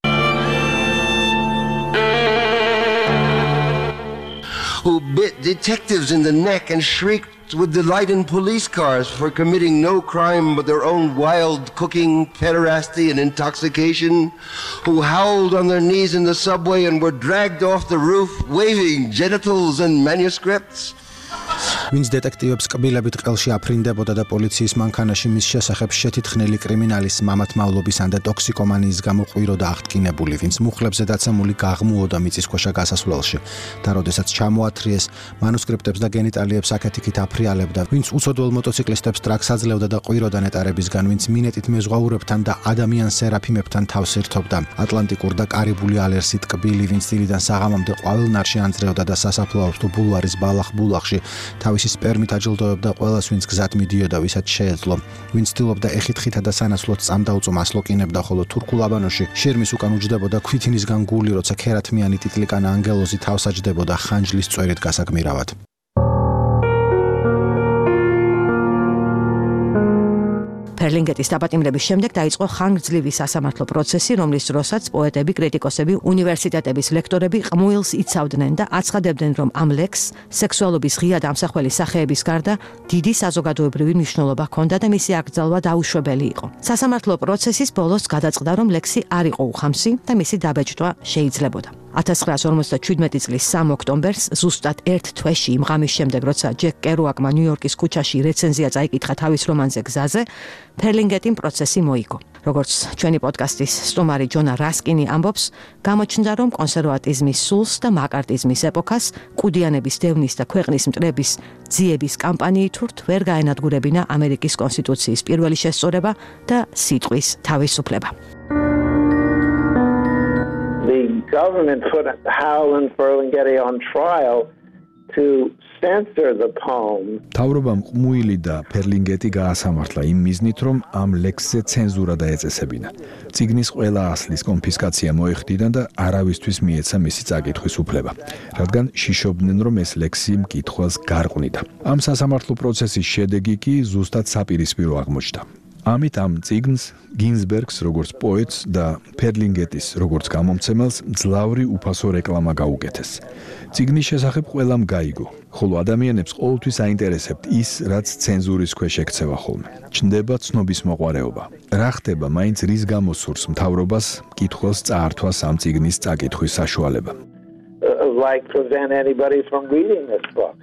Who bit detectives in the neck and shrieked with delight in police cars for committing no crime but their own wild cooking, pederasty, and intoxication, who howled on their knees in the subway and were dragged off the roof waving genitals and manuscripts. ვინც დეტექტივებს კბილებით ყელში აფრინდებოდა და პოლიციის მანქანაში მის შესახებ შეთითხნილი კრიმინალის მამათმავლობისა და ტოქსიკომანიის გამო ყვიროდა აღტკინებული, ვინც მუხლებზე დაცემული გაღმუოდა მიწისქვეშა გასასვლელში და როდესაც ჩამოათრიეს, მანუსკრიპტებს და გენიტალიებს აქეთ-იქით აფრიალებდა, ვინც უცოდველ მოტოციკლისტებს ტრაქს აძლევდა და ყვიროდა ნეტარებისგან, ვინც მინეტით მეზღვაურებთან და ადამიან სერაფიმებთან თავს ერთობდა, ატლანტიკურ და კარიბული ალერსით კბილი, ვინც დილიდან საღამომდე ყვავილნარში ანძრევდა და სასაფლაოს თუ ბულვარის ბალახ-ბულახში თავისი სპერმით აჯილდოებდა ყველას, ვინც გზად მიდიოდა, ვისაც შეეძლო, ვინც ცდილობდა ეხით-ხითა და სანაცვლოდ წამდაუწო მასლოკინებდა, ხოლო თურქულ აბანოში შირმის უკან უჯდებოდა ქვითინისგან გული, როცა ქერათმიანი ტიტლიკანა ანგელოზი თავს აჯდებოდა ხანჯლის წვერით გასაგმირავად. ფერლინგეტის დაპატიმრების შემდეგ დაიწყო ხანგრძლივი სასამართლო პროცესი, რომლის დროსაც პოეტები, კრიტიკოსები, უნივერსიტეტების ლექტორები ყმუილს იცავდნენ და აცხადებდნენ, რომ ამ ლექსს სექსუალობის ღია დამსახველი სახეების გარდა დიდი საზოგადოებრივი მნიშვნელობა ჰქონდა და მისი აკრძალვა დაუშვებელი იყო. სასამართლო პროცესის ბოლოს გადაწყდა, რომ ლექსი არ იყო უხამსი და მისი დაბეჭდვა შეიძლებოდა. ათას ცხრაას ორმოცდაჩვიდმეტი წლის სამი ოქტომბერს ზუსტად ერთ თვეში იმ ღამის შემდეგ, როცა ჯეკ კერუაკმა ნიუ-იორკის ქუჩაში რეცენზია წაიკითხა თავის რომანზე გზაზე, ფერლინგეტიმ პროცესი მოიგო. როგორც ჩვენი პოდკასტის სტუმარი ჯონა რასკინი ამბობს, გამოჩნდა, რომ კონსერვატიზმის სულს და მაკარტიზმის ეპოქას, კუდიანების დევნის და ქვეყნის მტრების ძიების კამპანიით ურთ ვერ გაენადგურებინა ამერიკის კონსტიტუციის პირველი შესწორება და სიტყვის თავისუფლება. The government put Howell and Ferlinghetti on trial to censor the poem. თავრობამ ყმუილი და ფერლინგეტი გაასამართლა იმ მიზნით, რომ ამ ლექსზე ცენზურა დაეწესებინა. წიგნის ყველა ასლის კონფისკაცია მოეხდიდან და არავისთვის მიეცა მისი წაკითხვის უფლება, რადგან შიშობდნენ, რომ ეს ლექსი მკითხველს გარყვნიდა. ამ სასამართლო პროცესის შედეგი კი ზუსტად საპირისპირო აღმოჩნდა. ამით ამ წიგნს გინზბერგს როგორც პოეტს და ფერლინგეტის როგორც გამომცემელს მძლავრი უფასო რეკლამა გაუკეთეს. წიგნის შესახებ ყველამ გაიგო, ხოლო ადამიანებს ყოველთვის აინტერესებთ ის, რაც ცენზურის ქვეშ ექცევა ხოლმე. ჩნდება ცნობის მოყვარეობა. რა ხდება მაინც რის გამო სურს მთავრობას მკითხველს წაართვას ამ წიგნის წაკითხვის საშუალება. Like prevent anybody from reading this book.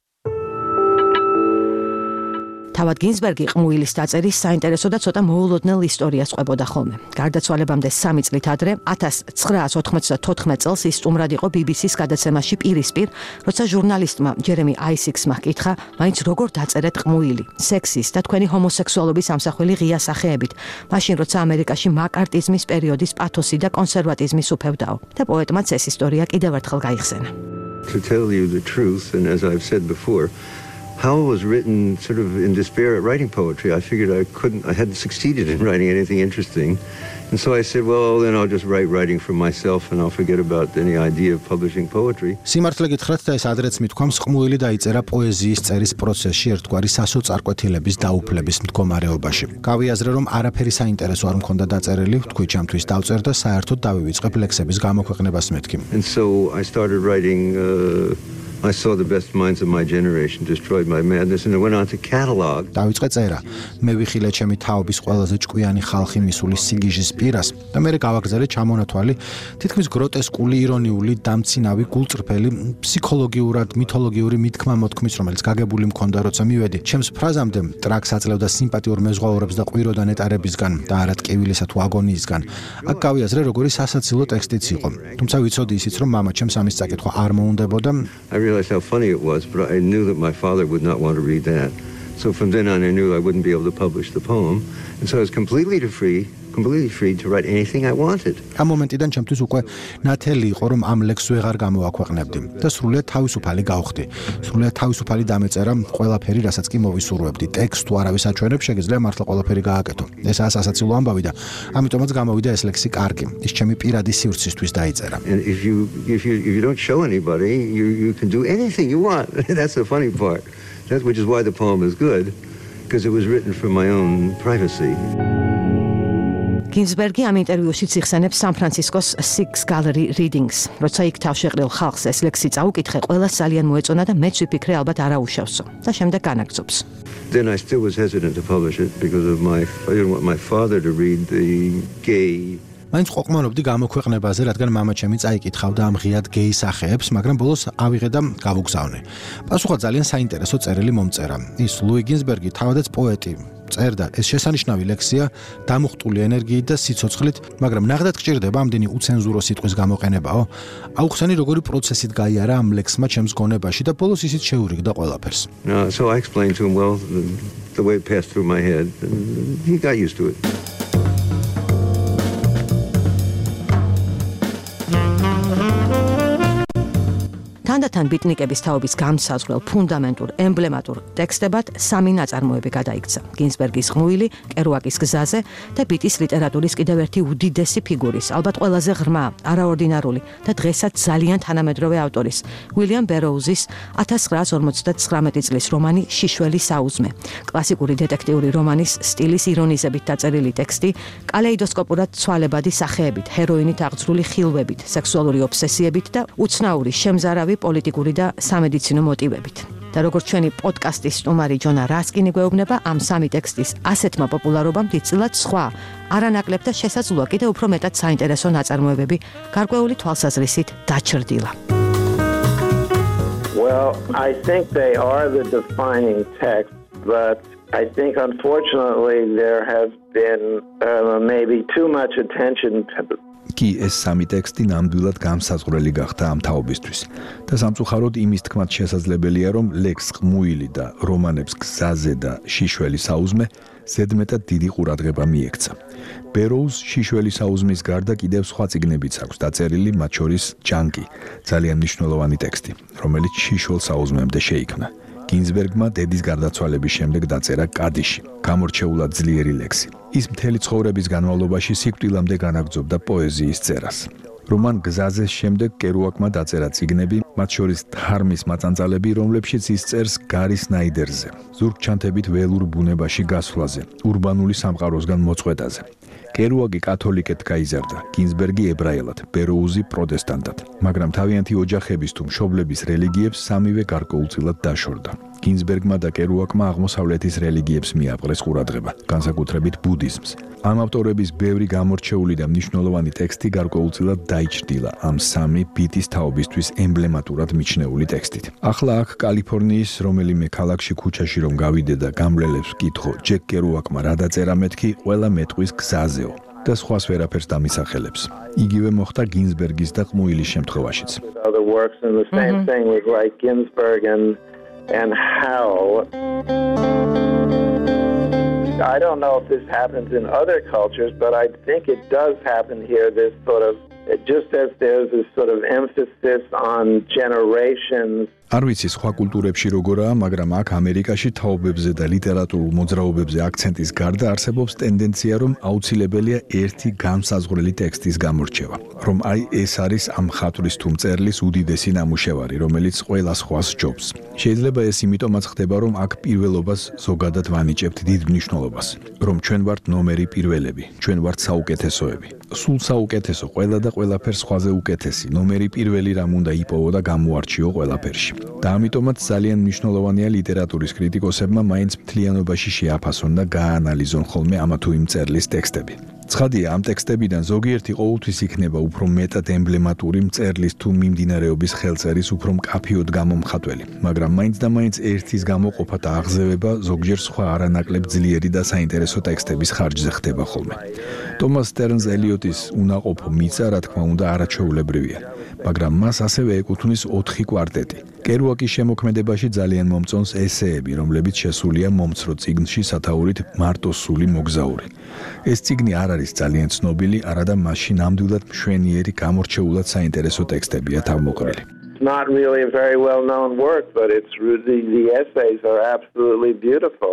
თავად გინზბერგი ყმუილის დაწერის საინტერესო და ცოტა მოულოდნელ ისტორიას ყვებოდა ხოლმე. გარდაცვალებამდე სამი წლით ადრე, ათას ცხრაას ოთხმოცდათოთხმეტ წელს ის სტუმრად იყო ბი ბი სის გადაცემაში პირისპირ, როცა ჟურნალისტმა ჯერემი აისიქსმა ჰკითხა, მაინც როგორ დაწერეთ ყმუილი, სექსის და თქვენი ჰომოსექსუალობის ამსახველი ღია სახეებით, მაშინ როცა ამერიკაში მაკარტიზმის პერიოდის პათოსი და კონსერვატიზმი სუფევდაო. და პოეტმაც ეს ისტორია კიდევ ერთხელ გაიხსენა. To tell you the truth, and as I've said before, Howell was written sort of in despair at writing poetry. I figured I couldn't, I hadn't succeeded in writing anything interesting. And so I said, well, then I'll just write writing for myself and I'll forget about any idea of publishing poetry. სიმართლე გითხრათ და ეს ადრეც მithქვამს, ყმუილი დაიწერა პოეზიის წერის პროცესში ერთგვარი სასოწარკვეთილების დაუფლების მდგომარეობაში. გავიაზრე, რომ არაფერი საინტერესო არ მქონდა დაწერილი, თქვი ჩემთვის დავწერ და საერთოდ დავივიწყებ ლექსების გამოქვეყნებას მეთქი. And so I started writing uh, I saw the best minds of my generation destroyed my madness and I went on to catalog. დავიწყე წერა. მე ვიხილე ჩემი თაობის ყველაზე ჭკვიანი ხალხი მისული სიგიჟის პირას და მე გავაგზავნე ჩამონათვალი თითქმის გროტესკული, ირონიული, დამცინავი, გულწრფელი, ფსიქოლოგიურად, მითოლოგიური მithქმა-მოთქმის, რომელიც გაგებული მქონდა, როცა მივედი. ჩემს ფრაზამდე ტრაკს აწლევდა სიმპათიურ მეზღვაურებს და ყვიროდა ნეტარებისგან და არა ტკივილისა თუ აგონიისგან. აქ გავიაზრე, როგორი სასაცილო ტექსტიც იყო. თუმცა ვიცოდი ისიც, რომ მამა ჩემს ამის წაკითხვა არ მოუნდებოდა. I realized how funny it was, but I knew that my father would not want to read that. So from then on, I knew I wouldn't be able to publish the poem. And so I was completely free, completely free to write anything I wanted. ამ მომენტიდან ჩემთვის უკვე ნათელი იყო, რომ ამ ლექსს ვეღარ გამოვაქვეყნებდი და სრულიად თავისუფალი გავხდი. სრულიად თავისუფალი დამეწერა ყველაფერი, რასაც კი მოვისურვებდი. ტექსტ თუ არავის აჩვენებს, შეგიძლია მართლა ყველაფერი გააკეთო. ესაა სასაცილო ამბავი და ამიტომაც გამოვიდა ეს ლექსი კარგი. ის ჩემი პირადი სივრცისთვის დაიწერა. And if you if you if you don't show anybody, you you can do anything you want. That's the funny part. That which is why the poem is good, because it was written for my own privacy. გინზბერგი ამ ინტერვიუშიც იხსენებს სან-ფრანცისკოს Six Gallery Readings. როცა იქ თავშეყრილ ხალხს ეს ლექსი წაუკითხე, ყველას ძალიან მოეწონა და მეც ვიფიქრე, ალბათ არა უშავსო. და შემდეგ განაგრძობს. Then I still was hesitant to publish it because of my I didn't want my father to read the gay. მაინც ყოფყმობდი გამოქვეყნებაზე, რადგან მამა ჩემი წაიკითხავდა ამ ღიად გეი სახეებს, მაგრამ ბოლოს ავიღე და გავუგზავნე. პასუხად ძალიან საინტერესო წერილი მომწერა. ის ლუი გინზბერგი თავადაც პოეტი. წერდა, ეს შესანიშნავი ლექსია, დამუხტული ენერგიით და სიცოცხლით, მაგრამ ნახდათ გჭირდება ამდენი უცენზურო სიტყვის გამოყენებაო. აუხსენი როგორი პროცესით გაიარა ამ ლექსმა ჩემს გონებაში და ბოლოს ისიც შეურიგდა ყველაფერს. No, so I explained to him well the, the way it passed through my head and he got used to it. თანდათან ბიტნიკების თაობის განსაზღვრელ ფუნდამენტურ ემბლემატურ ტექსტებად სამი ნაწარმოები გადაიქცა. გინზბერგის ყმუილი, კერუაკის გზაზე და ბიტის ლიტერატურის კიდევ ერთი უდიდესი ფიგურის, ალბათ ყველაზე ღრმა, არაორდინარული და დღესაც ძალიან თანამედროვე ავტორის, უილიამ ბეროუზის ათას ცხრაას ორმოცდათხრამეტი წლის რომანი შიშველი საუზმე. კლასიკური დეტექტიური რომანის სტილის ირონიზებით დაწერილი ტექსტი, კალეიდოსკოპურად ცვალებადი სახეებით, ჰეროინით აღძრული ხილვებით, სექსუალური ობსესიებით და უცნაური შემზარავი პოლიტიკური და სამედიცინო მოტივებით. და როგორც ჩვენი პოდკასტის სტუმარი ჯონა რასკინი გვეუბნება, ამ სამი ტექსტის ასეთმა პოპულარობამ დიდწილად სხვა არანაკლებ და შესაძლოა კიდევ უფრო მეტად საინტერესო ნაწარმოებები გარკვეული თვალსაზრისით დაჩრდილა. Well, I think they are the defining text, but I think unfortunately there has been uh, maybe too much attention to კი ეს სამი ტექსტი ნამდვილად გამსაზღვრელი გახდა ამ თაობისთვის და სამწუხაროდ იმის თქმაც შესაძლებელია, რომ ლექს ყმუილი და რომანებს გზაზე და შიშველი საუზმე ზედმეტად დიდი ყურადღება მიექცა. ბეროუს შიშველი საუზმის გარდა კიდევ სხვა წიგნებიც აქვს დაწერილი, მათ შორის ჯანკი, ძალიან მნიშვნელოვანი ტექსტი, რომელიც შიშველ საუზმემდე შეიქმნა. გინზბერგმა დედის გარდაცვალების შემდეგ დაწერა კადიში, გამორჩეულად ძლიერი ლექსი. ის მთელი ცხოვრების განმავლობაში სიკვდილამდე განაგრძობდა პოეზიის წერას. რომან გზაზეს შემდეგ კერუაკმა დაწერა წიგნები, მათ შორის თარმის მაწანწალები, რომლებშიც ის წერს გარი სნაიდერზე, ზურგჩანთებით ველურ ბუნებაში გასვლაზე, ურბანული სამყაროსგან მოწყვეტაზე. კერუაკი კათოლიკედ გაიზარდა, გინზბერგი ებრაელად, ბეროუზი პროტესტანტად, მაგრამ თავიანთი ოჯახების თუ მშობლების რელიგიებს სამივე გარკვეულწილად დაშორდა. გინზბერგმა და კერუაკმა აღმოსავლეთის რელიგიებს მიაპყრეს ყურადღება, განსაკუთრებით ბუდიზმს. ამ ავტორების ბევრი გამორჩეული და მნიშვნელოვანი ტექსტი გარკვეულწილად დაიჩრდილა ამ სამი ბიტის თაობისთვის ემბლემატურად მიჩნეული ტექსტით. ახლა აქ კალიფორნიის რომელიმე ქალაქში ქუჩაში რომ გავიდე და გამლელებს ვკითხო, ჯეკ კერუაკმა რა დაწერა მეთქი, ყველა მეტყვის გზაზეო და სხვას ვერაფერს დამისახელებს. იგივე მოხდა გინზბერგის და ყმუილის შემთხვევაშიც. And how I don't know if this happens in other cultures, but I think it does happen here, this sort of, just as there's this sort of emphasis on generations. არ ვიცი სხვა კულტურებში როგორაა, მაგრამ აქ ამერიკაში თაობებზე და ლიტერატურულ მოძრაობებზე აქცენტის გარდა არსებობს ტენდენცია, რომ აუცილებელია ერთი განსაზღვრელი ტექსტის გამორჩევა, რომ აი ეს არის ამ მხატვრის თუ მწერლის უდიდესი ნამუშევარი, რომელიც ყველა სხვას ჯობს. შეიძლება ეს იმიტომაც ხდება, რომ აქ პირველობას ზოგადად ვანიჭებთ დიდ მნიშვნელობას, რომ ჩვენ ვართ ნომერი პირველები, ჩვენ ვართ საუკეთესოები. სულ საუკეთესო, ყველა და ყველაფერ სხვაზე უკეთესი, ნომერი პირველი რამ უნდა იპოვო და გამოარჩიო ყველაფერში. და ამიტომაც ძალიან მნიშვნელოვანია ლიტერატურის კრიტიკოსებმა მაინც მთლიანობაში შეაფასონ და გააანალიზონ ხოლმე ამა თუ იმ მწერლის ტექსტები. ცხადია, ამ ტექსტებიდან ზოგიერთი ყოველთვის იქნება უფრო მეტად ემბლემატური მწერლის თუ მიმდინარეობის ხელწერის უფრო მკაფიოდ გამომხატველი, მაგრამ მაინც და მაინც ერთის გამოყოფა და აღზევება ზოგჯერ სხვა არანაკლებ ძლიერი და საინტერესო ტექსტების ხარჯზე ხდება ხოლმე. ტომას სტერნს ელიოტის უნაყოფო მიწა, რა თქმა უნდა, არაჩვეულებრივია, მაგრამ მას ასევე ეკუთვნის ოთხი კვარტეტი. კერუაკის შემოქმედებაში ძალიან მომწონს ესეები, რომლებიც შესულია მომცრო წიგნში სათაურით მარტოსული მოგზაური. ეს წიგნი არ არის ძალიან ცნობილი, არადა მასში ნამდვილად მშვენიერი, გამორჩეულად საინტერესო ტექსტებია თავმოყრილი. Not really a very well known work, but it's the, the essays are absolutely beautiful.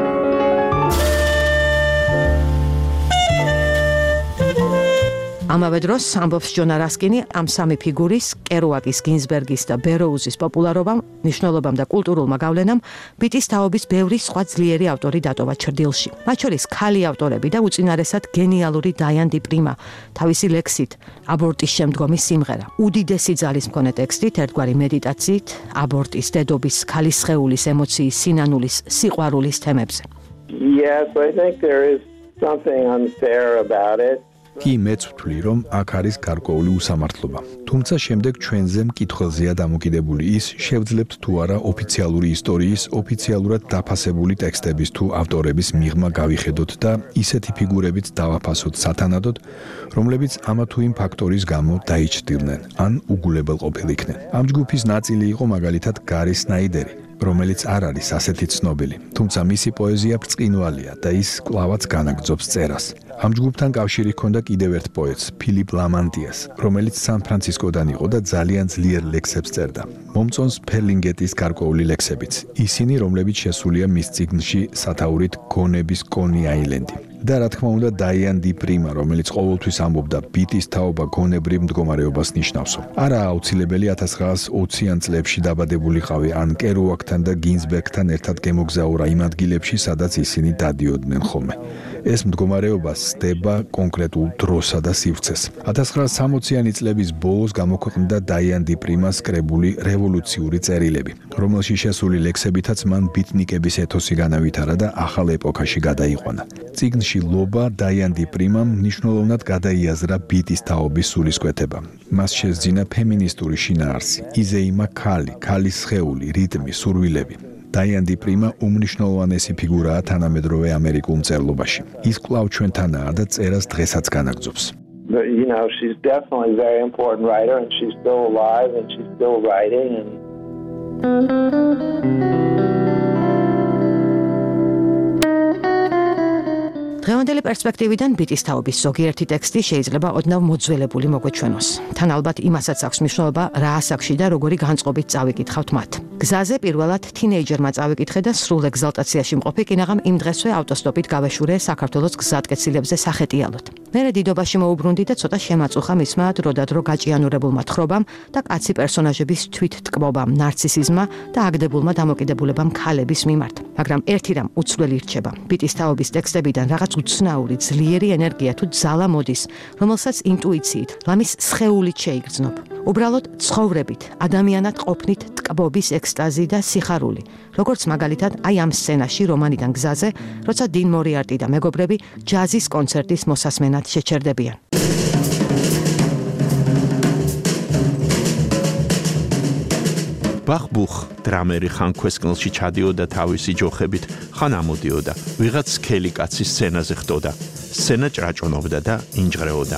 ამავე დროს ამბობს ჯონა რასკინი, ამ სამი ფიგურის, კერუაკის, გინზბერგის და ბეროუზის პოპულარობამ, მნიშვნელობამ და კულტურულმა გავლენამ ბიტის თაობის ბევრი სხვა ძლიერი ავტორი დატოვა ჩრდილში. მათ შორის ქალი ავტორები და უწინარესად გენიალური დაიან დი პრიმა, თავისი ლექსით, აბორტის შემდგომი სიმღერა, უდიდესი ძალის მქონე ტექსტით, ერთგვარი მედიტაციით, აბორტის, დედობის, ქალის სხეულის, ემოციის, სინანულის, სიყვარულის თემებზე. Yes, I think there is something unfair about it. კი მეც ვთვლი, რომ აქ არის გარკვეული უსამართლობა. თუმცა შემდეგ ჩვენზე მკითხველზეა დამოკიდებული ის, შევძლებთ თუ არა ოფიციალური ისტორიის, ოფიციალურად დაფასებული ტექსტების თუ ავტორების მიღმა გავიხედოთ და ისეთი ფიგურებიც დავაფასოთ სათანადოდ, რომლებიც ამა თუ იმ ფაქტორის გამო დაიჩრდილნენ, ან უგულებელ ყოფილიქნენ. ამ ჯგუფის ნაწილი იყო მაგალითად გარი სნაიდერი, რომელიც არ არის ასეთი ცნობილი, თუმცა მისი პოეზია ბრწყინვალეა და ის კვლავაც განაგრძობს წერას. ამ ჯგუფთან კავშირი ჰქონდა კიდევ ერთ პოეტს, ფილიპ ლამანტიას, რომელიც სან-ფრანცისკოდან იყო და ძალიან ძლიერ ლექსებს წერდა. მომწონს ფერლინგეტის გარკვეული ლექსებიც, ისინი, რომლებიც შესულია მის წიგნში სათაურით გონების კონი აილენდი. და რა თქმა უნდა დაიან დი პრიმა, რომელიც ყოველთვის ამბობდა ბიტის თაობა გონებრივ მდგომარეობას ნიშნავსო. არა აუცილებელი ათას ცხრაასი ოციან წლებში დაბადებულიყავი ან კერუაკთან და გინზბერგთან ერთად გემოგზაურა იმ ადგილებში, სადაც ისინი დადიოდნენ ხოლმე. ეს მდგომარეობა სდება კონკრეტულ დროსა და სივრცეს. ათას ცხრაასი სამოციანი წლების ბოლოს გამოქვეყნდა დაიან დი პრიმას კრებული რევოლუციური წერილები, რომელში შესული ლექსებითაც მან ბიტნიკების ეთოსი განავითარა და ახალ ეპოქაში გადაიყვანა. წიგნში ლობა დაიან დი პრიმამ მნიშვნელოვნად გადაიაზრა ბიტის თაობის სულისკვეთება. მას შესძინა ფემინისტური შინაარსი, იზეიმა ქალი, ქალის სხეული, რიტმი, სურვილები. დაიან დი პრიმა უმნიშვნელოვანესი ფიგურაა თანამედროვე ამერიკულ მწერლობაში. ის კვლავ ჩვენთანაა და წერას დღესაც განაგრძობს. But, you know, she's definitely a very important writer, and she's still alive, and she's still writing. And... დღევანდელი პერსპექტივიდან ბიტის თაობის ზოგიერთი ტექსტი შეიძლება ოდნავ მოძველებული მოგვეჩვენოს. თან ალბათ იმასაც აქვს მნიშვნელობა, რა ასაკში და როგორი განწყობით წავიკითხავთ მათ. გზაზე პირველად თინეიჯერმა წავიკითხე და სრულ ეგზალტაციაში მყოფი, კინაღამ იმ დღესვე ავტოსტოპით გავეშურე საქართველოს გზატკეცილებზე სახეტიალოდ. მერე დიდობაში მოუბრუნდი და ცოტა შემაწუხა მისმა დროდადრო გაჭიანურებულმა თხრობამ და კაცი პერსონაჟების თვითტკბობამ, ნარცისიზმმა და აგდებულმა დამოკიდებულებამ ქალების მიმართ. მაგრამ ერთი რამ უცვლელი რჩება. ბიტის თაობის ტექსტებიდან რაღაც უცნაური, ძლიერი ენერგია თუ ძალა მოდის, რომელსაც ინტუიციით, ლამის სხეულით შეიგრძნობ. უბრალოდ ცხოვრებით, ადამიანად ყოფნით ტკბობის ექსტაზი და სიხარული. როგორც მაგალითად, აი ამ სცენაში რომანიდან გზაზე, როცა 딘 მორიარტი და მეგობრები ჯაზის კონცერტის მოსასმენად შეჩერდებიან. ბახბუხ დრამერი ხან ქვესკნელში ჩადიოდა თავისი ჯოხებით, ხან ამოდიოდა. ვიღაც სქელი კაცი სცენაზე ხტოდა. სცენა ჭრაჭონობდა და ინჯღრეოდა.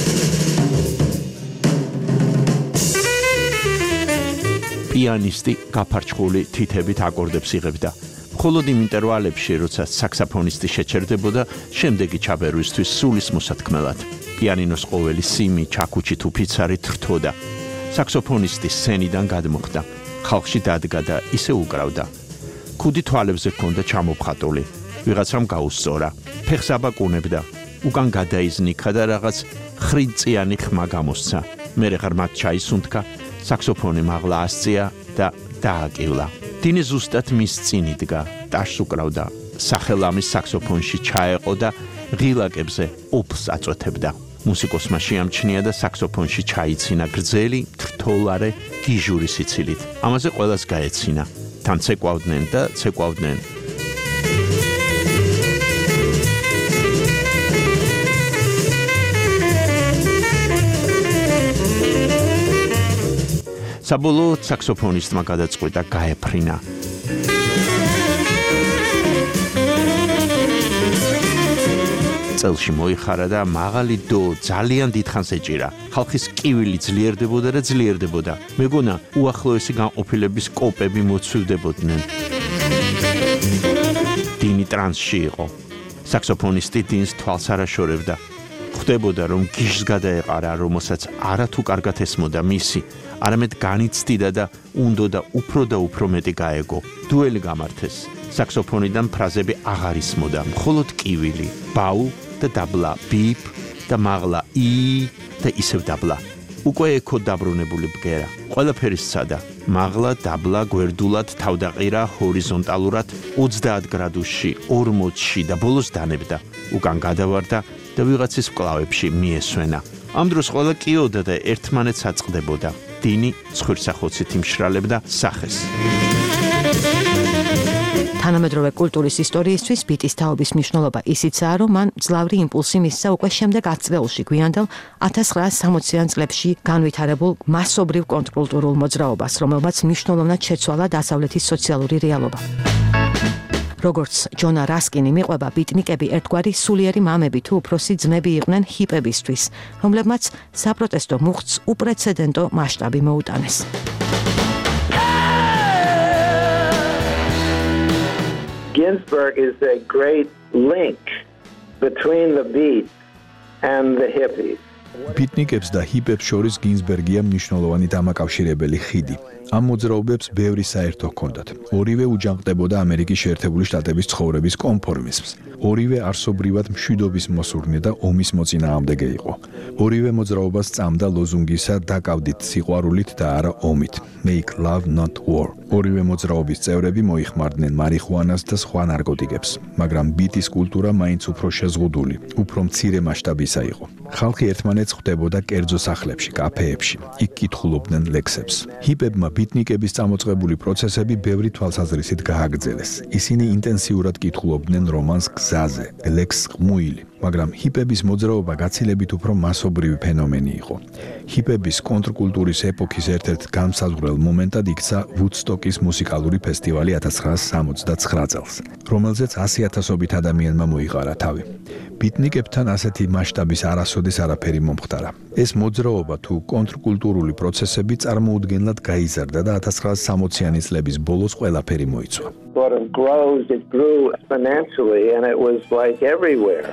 პიანისტი გაფარჩხული თითებით აკორდებს იღებდა. მხოლოდ იმ ინტერვალებში, როცა საქსაფონისტი შეჩერდებოდა, შემდეგი ჩაბერვისთვის სულის მოსათქმელად. პიანინოს ყოველი სიმი, ჩაქუჩი თუ ფიცარი თრთოდა. საქსოფონისტი სცენიდან გადმოხდა. ხალხში დადგა და ისე უკრავდა. ქუდი თვალებზე ჰქონდა ჩამოფხატული. ვიღაცამ გაუსწორა. ფეხს აბაკუნებდა. უკან გადაიზნიქა და რაღაც ხრინწიანი ხმა გამოსცა. მერე ღრმად ჩაისუნთქა, საქსოფონი მაღლა ასწია და დააკივლა. დინი ზუსტად მის წინ იდგა, ტაშს უკრავდა. სახელამის საქსოფონში ჩაეყო და ღილაკებზე ოფს აწვეთებდა. მუსიკოსმა შეამჩნია და საქსოფონში ჩაიცინა გრძელი, თრთოლარე, გიჟური სიცილით. ამაზე ყველას გაეცინა. თან ცეკვავდნენ და ცეკვავდნენ. საბოლოოდ საქსოფონისტმა გადაწყვიტა გაეფრინა. წელში მოიხარა და მაღალი დო ძალიან დიდხანს ეჭირა. ხალხის კივილი ძლიერდებოდა და ძლიერდებოდა. მეგონა უახლოესი განყოფილების კოპები მოცვივდებოდნენ. დინი ტრანსში იყო. საქსოფონისტი დინს თვალს არაშორებდა. ხვდებოდა რომ გიჟს გადაეყარა, რომელსაც არათუ კარგად ესმოდა მისი, არამედ განიცდიდა და უნდოდა უფრო და უფრო მეტი გაეგო. დუელი გამართეს. საქსოფონიდან ფრაზები აღარ ისმოდა, მხოლოდ კივილი, ბაუ და დაბლა, ბიპ და მაღლა, ი და ისევ დაბლა. უკვე ეკო დაბრუნებული ბგერა. ყველაფერი სცადა. მაღლა, დაბლა, გვერდულად, თავდაყირა, ჰორიზონტალურად, ოცდაათ გრადუსში, ორმოცში და ბოლოს დანებდა. უკან გადავარდა და ვიღაცის მკლავებში მიესვენა. ამ დროს ყველა კიოდა და ერთმანეთს აწყდებოდა. დინი ცხვირსახოცით იმშრალებდა სახეს. თანამედროვე კულტურის ისტორიისთვის ბიტის თაობის მნიშვნელობა ისიცაა, რომ მან მძლავრი იმპულსი მისცა უკვე შემდეგ ათ წლეულში გვიანდელ ათას ცხრაასი სამოციან წლებში განვითარებულ მასობრივ კონტრკულტურულ მოძრაობას, რომელმაც მნიშვნელოვნად შეცვალა დასავლეთის სოციალური რეალობა. როგორც ჯონა რასკინი მიყვება, ბიტნიკები ერთგვარი სულიერი მამები თუ უფროსი ძმები იყვნენ ჰიპებისთვის, რომლებმაც საპროტესტო მუხტს უპრეცედენტო მასშტაბი მოუტანეს. Ginsberg is a great link between the beat and the hippies. ბიტნიკებს და ჰიპებს შორის გინზბერგია მნიშვნელოვანი დამაკავშირებელი ხიდი. ამ მოძრაობებს ბევრი საერთო ჰქონდათ. ორივე უჯანყდებოდა ამერიკის შეერთებული შტატების ცხოვრების კონფორმიზმს. ორივე არსობრივად მშვიდობის მოსურნე და ომის მოწინააღმდეგე იყო. ორივე მოძრაობას წამდა ლოზუნგისა „დაკავდით სიყვარულით და არა ომით“ Make love not war. ორივე მოძრაობის წევრები მოიხმარდნენ მარიხუანას და სხვა ნარკოტიკებს, მაგრამ ბიტის კულტურა მაინც უფრო შეზღუდული, უფრო მცირე მასშტაბისა იყო. ხალხი ერთმანეთს ხვდებოდა კერძო სახლებში, კაფეებში, იქ კითხულობდნენ ლექსებს. ჰიპებმა ბიტნიკების წამოწყებული პროცესები ბევრი თვალსაზრისით გააგრძელეს. ისინი ინტენსიურად კითხულობდნენ რომანს გზაზე, ლექსს ყმუილი, მაგრამ ჰიპების მოძრაობა გაცილებით უფრო მასობრივი ფენომენი იყო. ჰიპების კონტრკულტურის ეპოქის ერთ-ერთ განმსაზღვრელ მომენტად იქცა ვუდსტოკის მუსიკალური ფესტივალი ათას ცხრაასი სამოცდაცხრა წელს, რომელზეც ასი ათასობით ადამიანმა მოიყარა თავი. ბიტნიკებთან ასეთი მასშტაბის არასოდეს არაფერი მომხდარა. ეს მოძრაობა თუ კონტრკულტურული პროცესები წარმოუდგენლად გაიზარდა და ათას ცხრაასი სამოციანი წლების ბოლოს ყველაფერი მოიცვა. Sort of grows, it grew exponentially and it was like everywhere.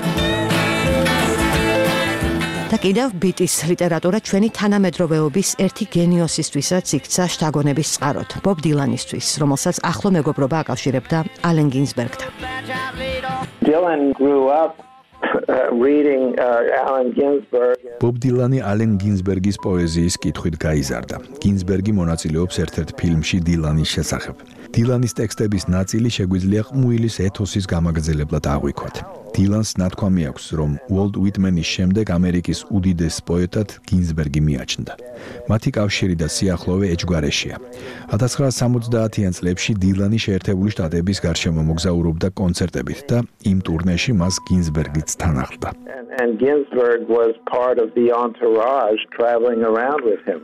და კიდევ ბიტის ლიტერატურა ჩვენი თანამედროვეობის ერთი გენიოსისთვისაც იქცა შთაგონების წყაროდ, ბობ დილანისთვის, რომელსაც ახლო მეგობრობა აკავშირებდა ალენ გინზბერგთან. Dylan grew up uh, reading uh, Allen Ginsberg. ბობ დილანი ალენ გინზბერგის პოეზიის კითხვით გაიზარდა. გინზბერგი მონაწილეობს ერთ-ერთ ფილმში დილანის შესახებ. დილანის ტექსტების ნაწილი შეგვიძლია ყმუილის ეთოსის გამაგრძელებლად აღვიქვათ. დილანს ნათქვამი აქვს, რომ უოლტ უიტმენის შემდეგ ამერიკის უდიდეს პოეტად გინზბერგი მიაჩნდა. მათი კავშირი და სიახლოვე ეჯგვარეშია. ათას ცხრაასი სამოცდაათიან წლებში დილანი შეერთებული შტატების გარშემო მოგზაურობდა კონცერტებით და იმ ტურნეში მას გინზბერგიც თან ახლდა. And, and Ginsberg was part of the entourage traveling around with him.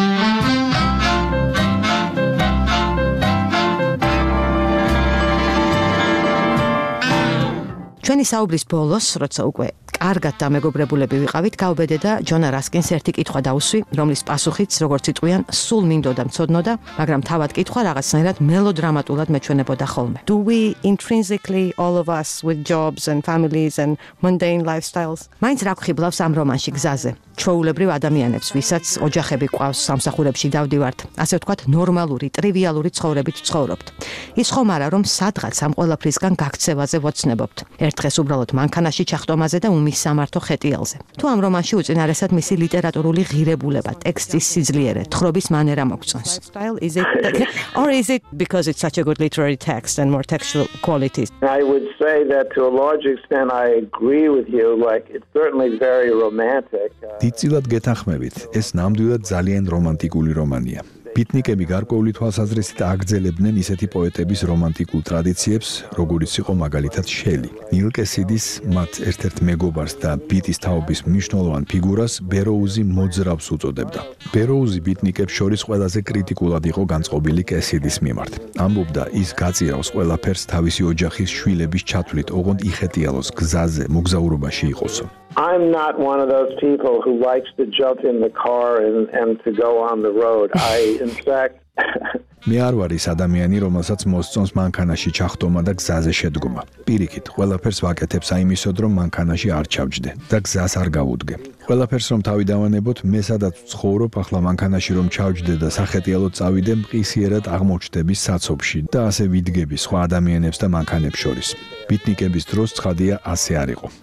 ჩვენი საუბრის ბოლოს, როცა უკვე კარგად დამეგობრებულები ვიყავით, გავბედე და ჯონა რასკინს ერთი კითხვა დავუსვი, რომლის პასუხიც, როგორც იტყვიან, სულ მინდოდა მცოდნოდა, მაგრამ თავად კითხვა რაღაცნაირად მელოდრამატულად მეჩვენებოდა ხოლმე. Do we intrinsically all of us with jobs and families and mundane lifestyles? მაინც რა გვხიბლავს ამ რომანში გზაზე? ჩვეულებრივ ადამიანებს, ვისაც ოჯახები ყავს, სამსახურებში დავდივართ, ასე ვთქვათ, ნორმალური, ტრივიალური ცხოვრებით ვცხოვრობთ. ის ხომ არა, რომ სადღაც ამ ყველაფრისგან გაქცევაზე ვოცნებობთ. ერთ დღეს უბრალოდ მანქანაში ჩახტომაზე და უმის სამართო ხეტიალზე. თუ ამ რომანში უწინარესად მისი ლიტერატურული ღირებულება, ტექსტის სიძლიერე, თხრობის მანერა მოგწონს. Is it or is it because it's such a good literary text and more textual qualities? I would say that to a large extent I agree with you, like it's certainly very romantic. Uh, დიდწილად გეთანხმებით, ეს ნამდვილად ძალიან რომანტიკული რომანია. ბიტნიკები გარკვეული თვალსაზრისით აგრძელებდნენ ისეთი პოეტების რომანტიკულ ტრადიციებს, როგორიც იყო მაგალითად შელი. ნილ კესიდის მათ ერთ-ერთ მეგობარს და ბიტის თაობის მნიშვნელოვან ფიგურას ბეროუზი მოძრავს უწოდებდა. ბეროუზი ბიტნიკებს შორის ყველაზე კრიტიკულად იყო განწყობილი კესიდის მიმართ. ამბობდა, ის გაწირავს ყველაფერს თავისი ოჯახის შვილების ჩათვლით, ოღონდ იხეტიალოს გზაზე, მოგზაურობაში იყოსო. I'm not one of those people who likes to jump in the car and, and to go on the road. I, in fact... მე არ ვარ ის ადამიანი, რომელსაც მოსწონს მანქანაში ჩახტომა და გზაზე შედგომა. პირიქით, ყველაფერს ვაკეთებ საიმისოდ, რომ მანქანაში არ ჩავჯდე და გზას არ გავუდგე. ყველაფერს რომ თავი დავანებოთ, მე სადაც ვცხოვრობ, ახლა მანქანაში რომ ჩავჯდე და სახეტიალოდ წავიდე, მყისიერად აღმოჩნდები საცობში და ასე ვიდგები სხვა ადამიანებს და მანქანებს შორის. ბიტნიკების დროს ცხადია ასე არ იყო.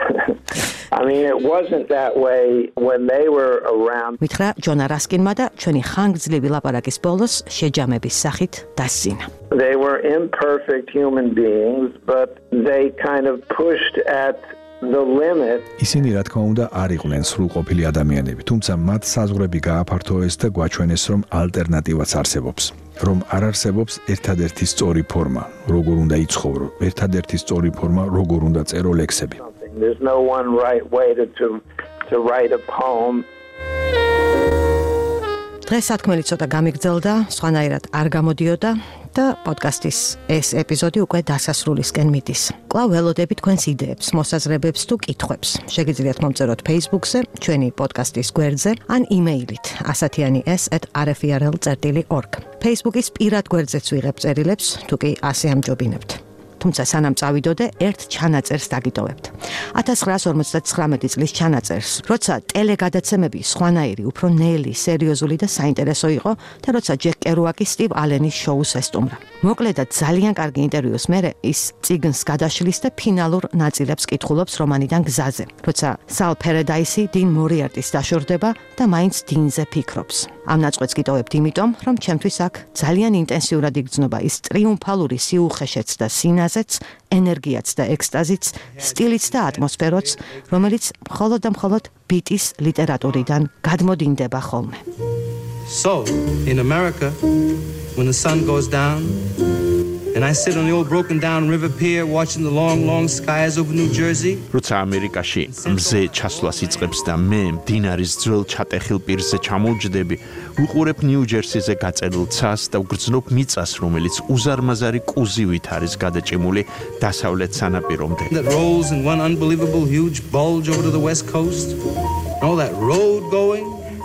I mean, it wasn't that way when they were around. მითხრა ჯონა რასკინმა და ჩვენი ხანგრძლივი ლაპარაკის ბოლოს შეჯამების სახით დასცინა. They were imperfect human beings, but they kind of pushed at the limit. ისინი რა თქმა უნდა არ იყვნენ სრულყოფილი ადამიანები, თუმცა მათ საზღვრები გააფართოვეს და გვაჩვენეს, რომ ალტერნატივაც არსებობს. რომ არ არსებობს ერთადერთი სწორი ფორმა, როგორ უნდა იცხოვრო, ერთადერთი სწორი ფორმა, როგორ უნდა წერო ლექსები. There's no one right way to to, to write a poem. დღეს სათქმელი ცოტა გამიგრძელდა, სხვანაირად არ გამოდიოდა და პოდკასტის ეს ეპიზოდი უკვე დასასრულისკენ მიდის. კვლავ ველოდები თქვენს იდეებს, მოსაზრებებს თუ კითხვებს. შეგიძლიათ მომწეროთ Facebook-ზე, ჩვენი პოდკასტის გვერდზე, ან იმეილით ასათიანი ეს at r f r l dot org. Facebook-ის პირად გვერდზეც ვიღებ წერილებს, თუ კი ასე ამჯობინებთ. თუმცა სანამ წავიდოდე, ერთ ჩანაწერს დაგიტოვებთ. ათას ცხრაას ორმოცდათხრამეტი წლის ჩანაწერს, როცა ტელეგადაცემები სხვანაირი, უფრო ნელი, სერიოზული და საინტერესო იყო და როცა ჯეკ კერუაკი სტივ ალენის შოუს ესტუმრა. მოკლედ და ძალიან კარგი ინტერვიუს მერე ის წიგნს გადაშლის და ფინალურ ნაწილებს კითხულობს რომანიდან გზაზე. როცა სალ პერედაისი 딘 მორიარტის დაშორდება და მაინც დინზე ფიქრობს. ამ ნაწყვეტს გიტოვებთ იმიტომ, რომ ჩემთვის აქ ძალიან ინტენსიურად იგრძნობა ის ტრიუმფალური სიუხეშეც და სინაზეც, ენერგიაც და ექსტაზიც, სტილიც და ატმოსფეროც, რომელიც მხოლოდ და მხოლოდ ბიტის ლიტერატურიდან გადმოდინდება ხოლმე. So, in America, when the sun goes down, and I sit on the old broken down river pier watching the long, long skies over New Jersey. როცა ამერიკაში მზე ჩასვლას იწყებს და მე მდინარის ძველ ჩატეხილ პირზე ჩამოვჯდები, ვუყურებ ნიუ-ჯერსიზე გაწერილ ცას და ვგრძნობ მიწას, რომელიც უზარმაზარი კუზივით არის გადაჭიმული დასავლეთ სანაპირომდე. That rolls in one unbelievable huge bulge over to the west coast. And all that road going.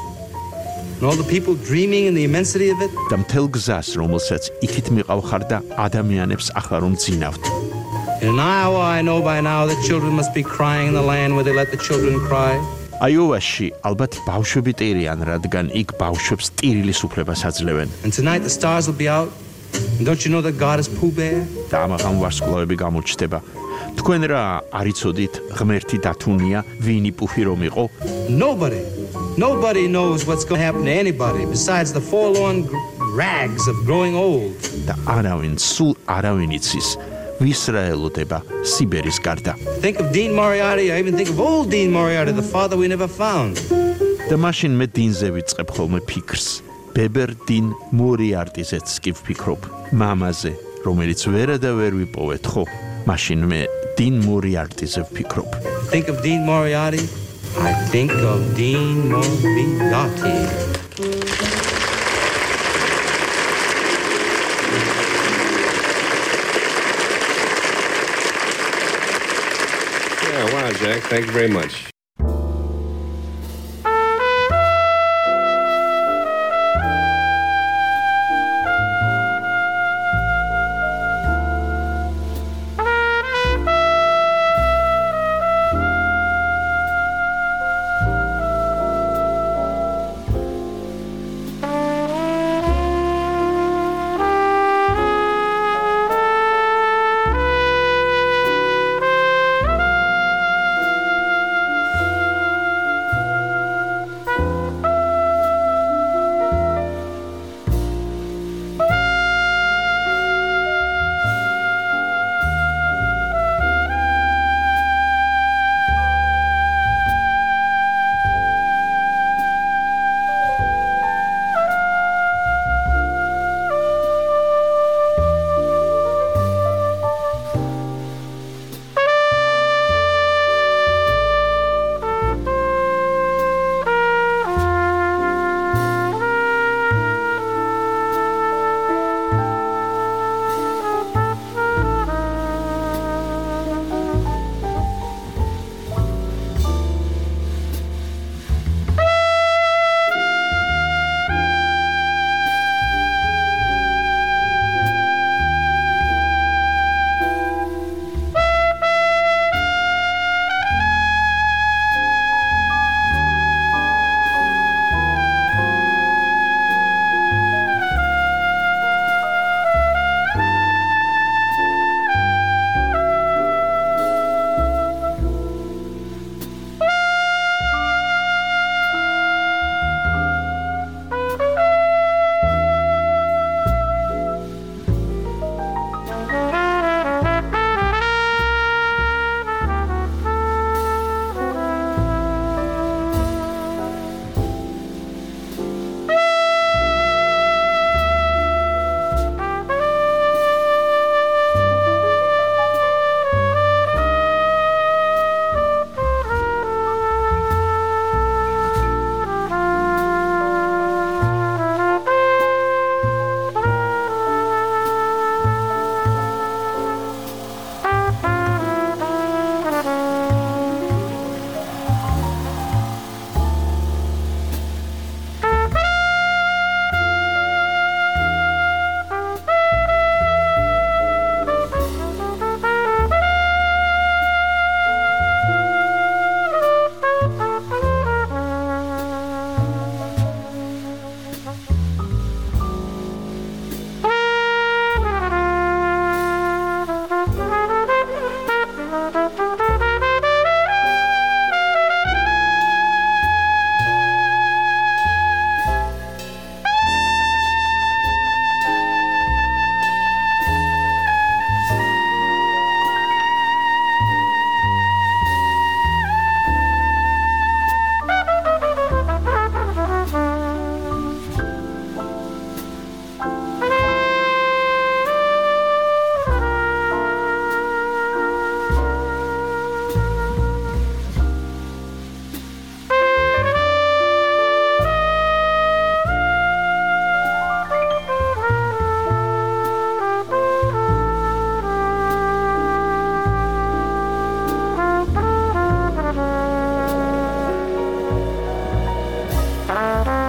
And all the people dreaming in the immensity of it. და მთელ გზას, რომელსაც იქით მიყავხარ და ადამიანებს ახლა რომ ძინავთ. In Iowa, I know by now that children must be crying in the land where they let the children cry. აიოვაში ალბათ ბავშვები ტირიან, რადგან იქ ბავშვებს ტირილის უფლებას აძლევენ. And tonight the stars will be out. And don't you know that God is Pooh Bear? და ამაღამ ვარსკვლავები გამოჩნდება. თქვენ რა არიცოდით, ღმერთი დათუნია, ვინი პუჰი რომ იყო? Nobody. Nobody knows what's going to happen to anybody besides the forlorn rags of growing old. და არავინ, სულ არავინ იცის, ვის რა ელოდება სიბერის გარდა. Think of Dean Moriarty, I even think of old Dean Moriarty, the father we never found. და მაშინ მე დინზე ვიწყებ ხოლმე ფიქრს. ბებერ 딘 მორიარტიზეც კი ვფიქრობ, მამაზე, რომელიც ვერა და ვერ ვიპოვეთ, ხო? მაშინ მე 딘 მორიარტიზე ვფიქრობ. Think of Dean Moriarty? I think of Dean Moriarty. Yeah, wow, Jack. Thank you very much.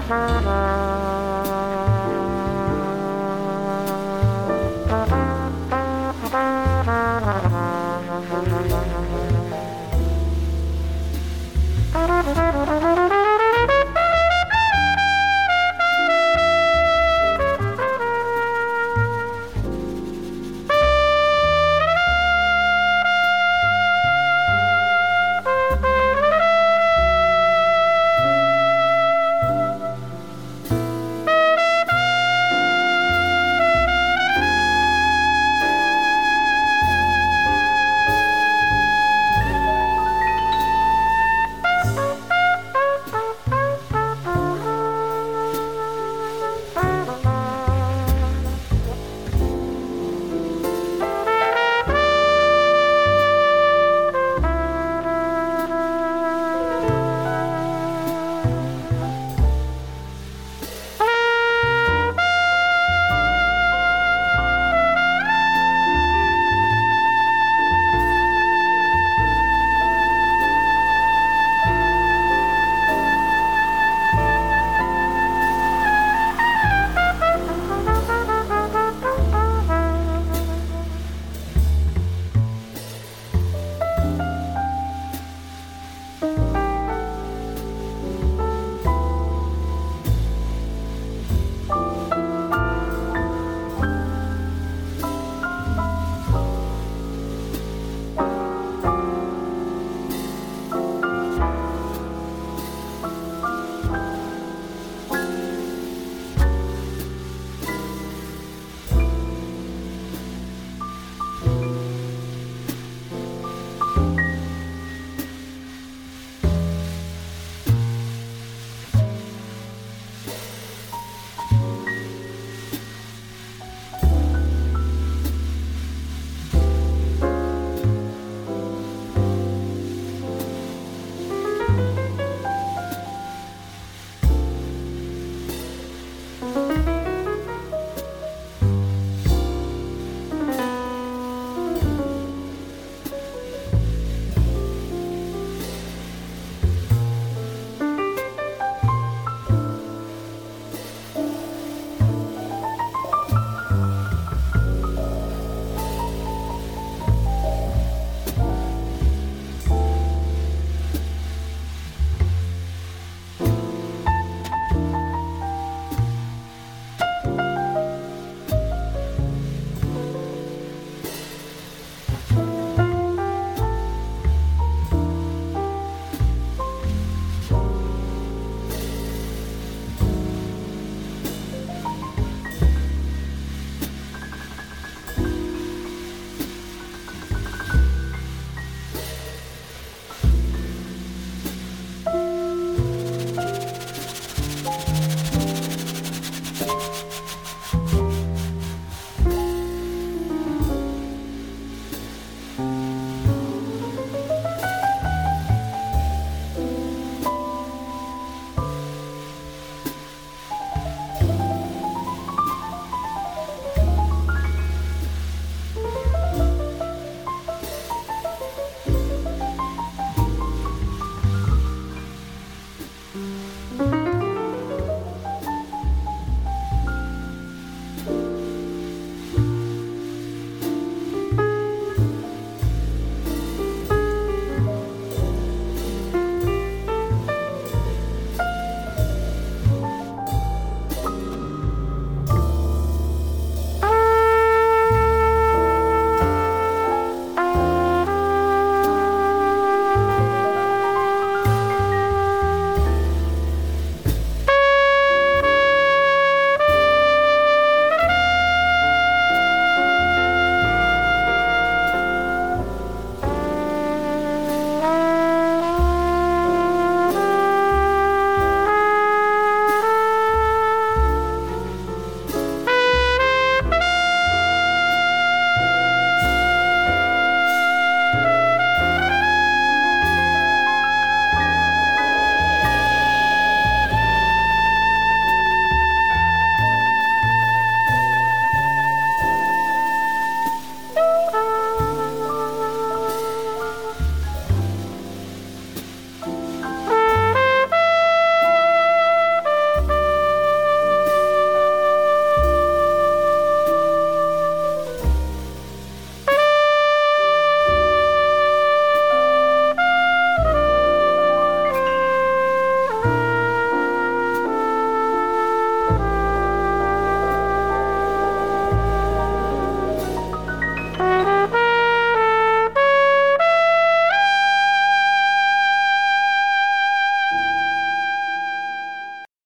Thank you.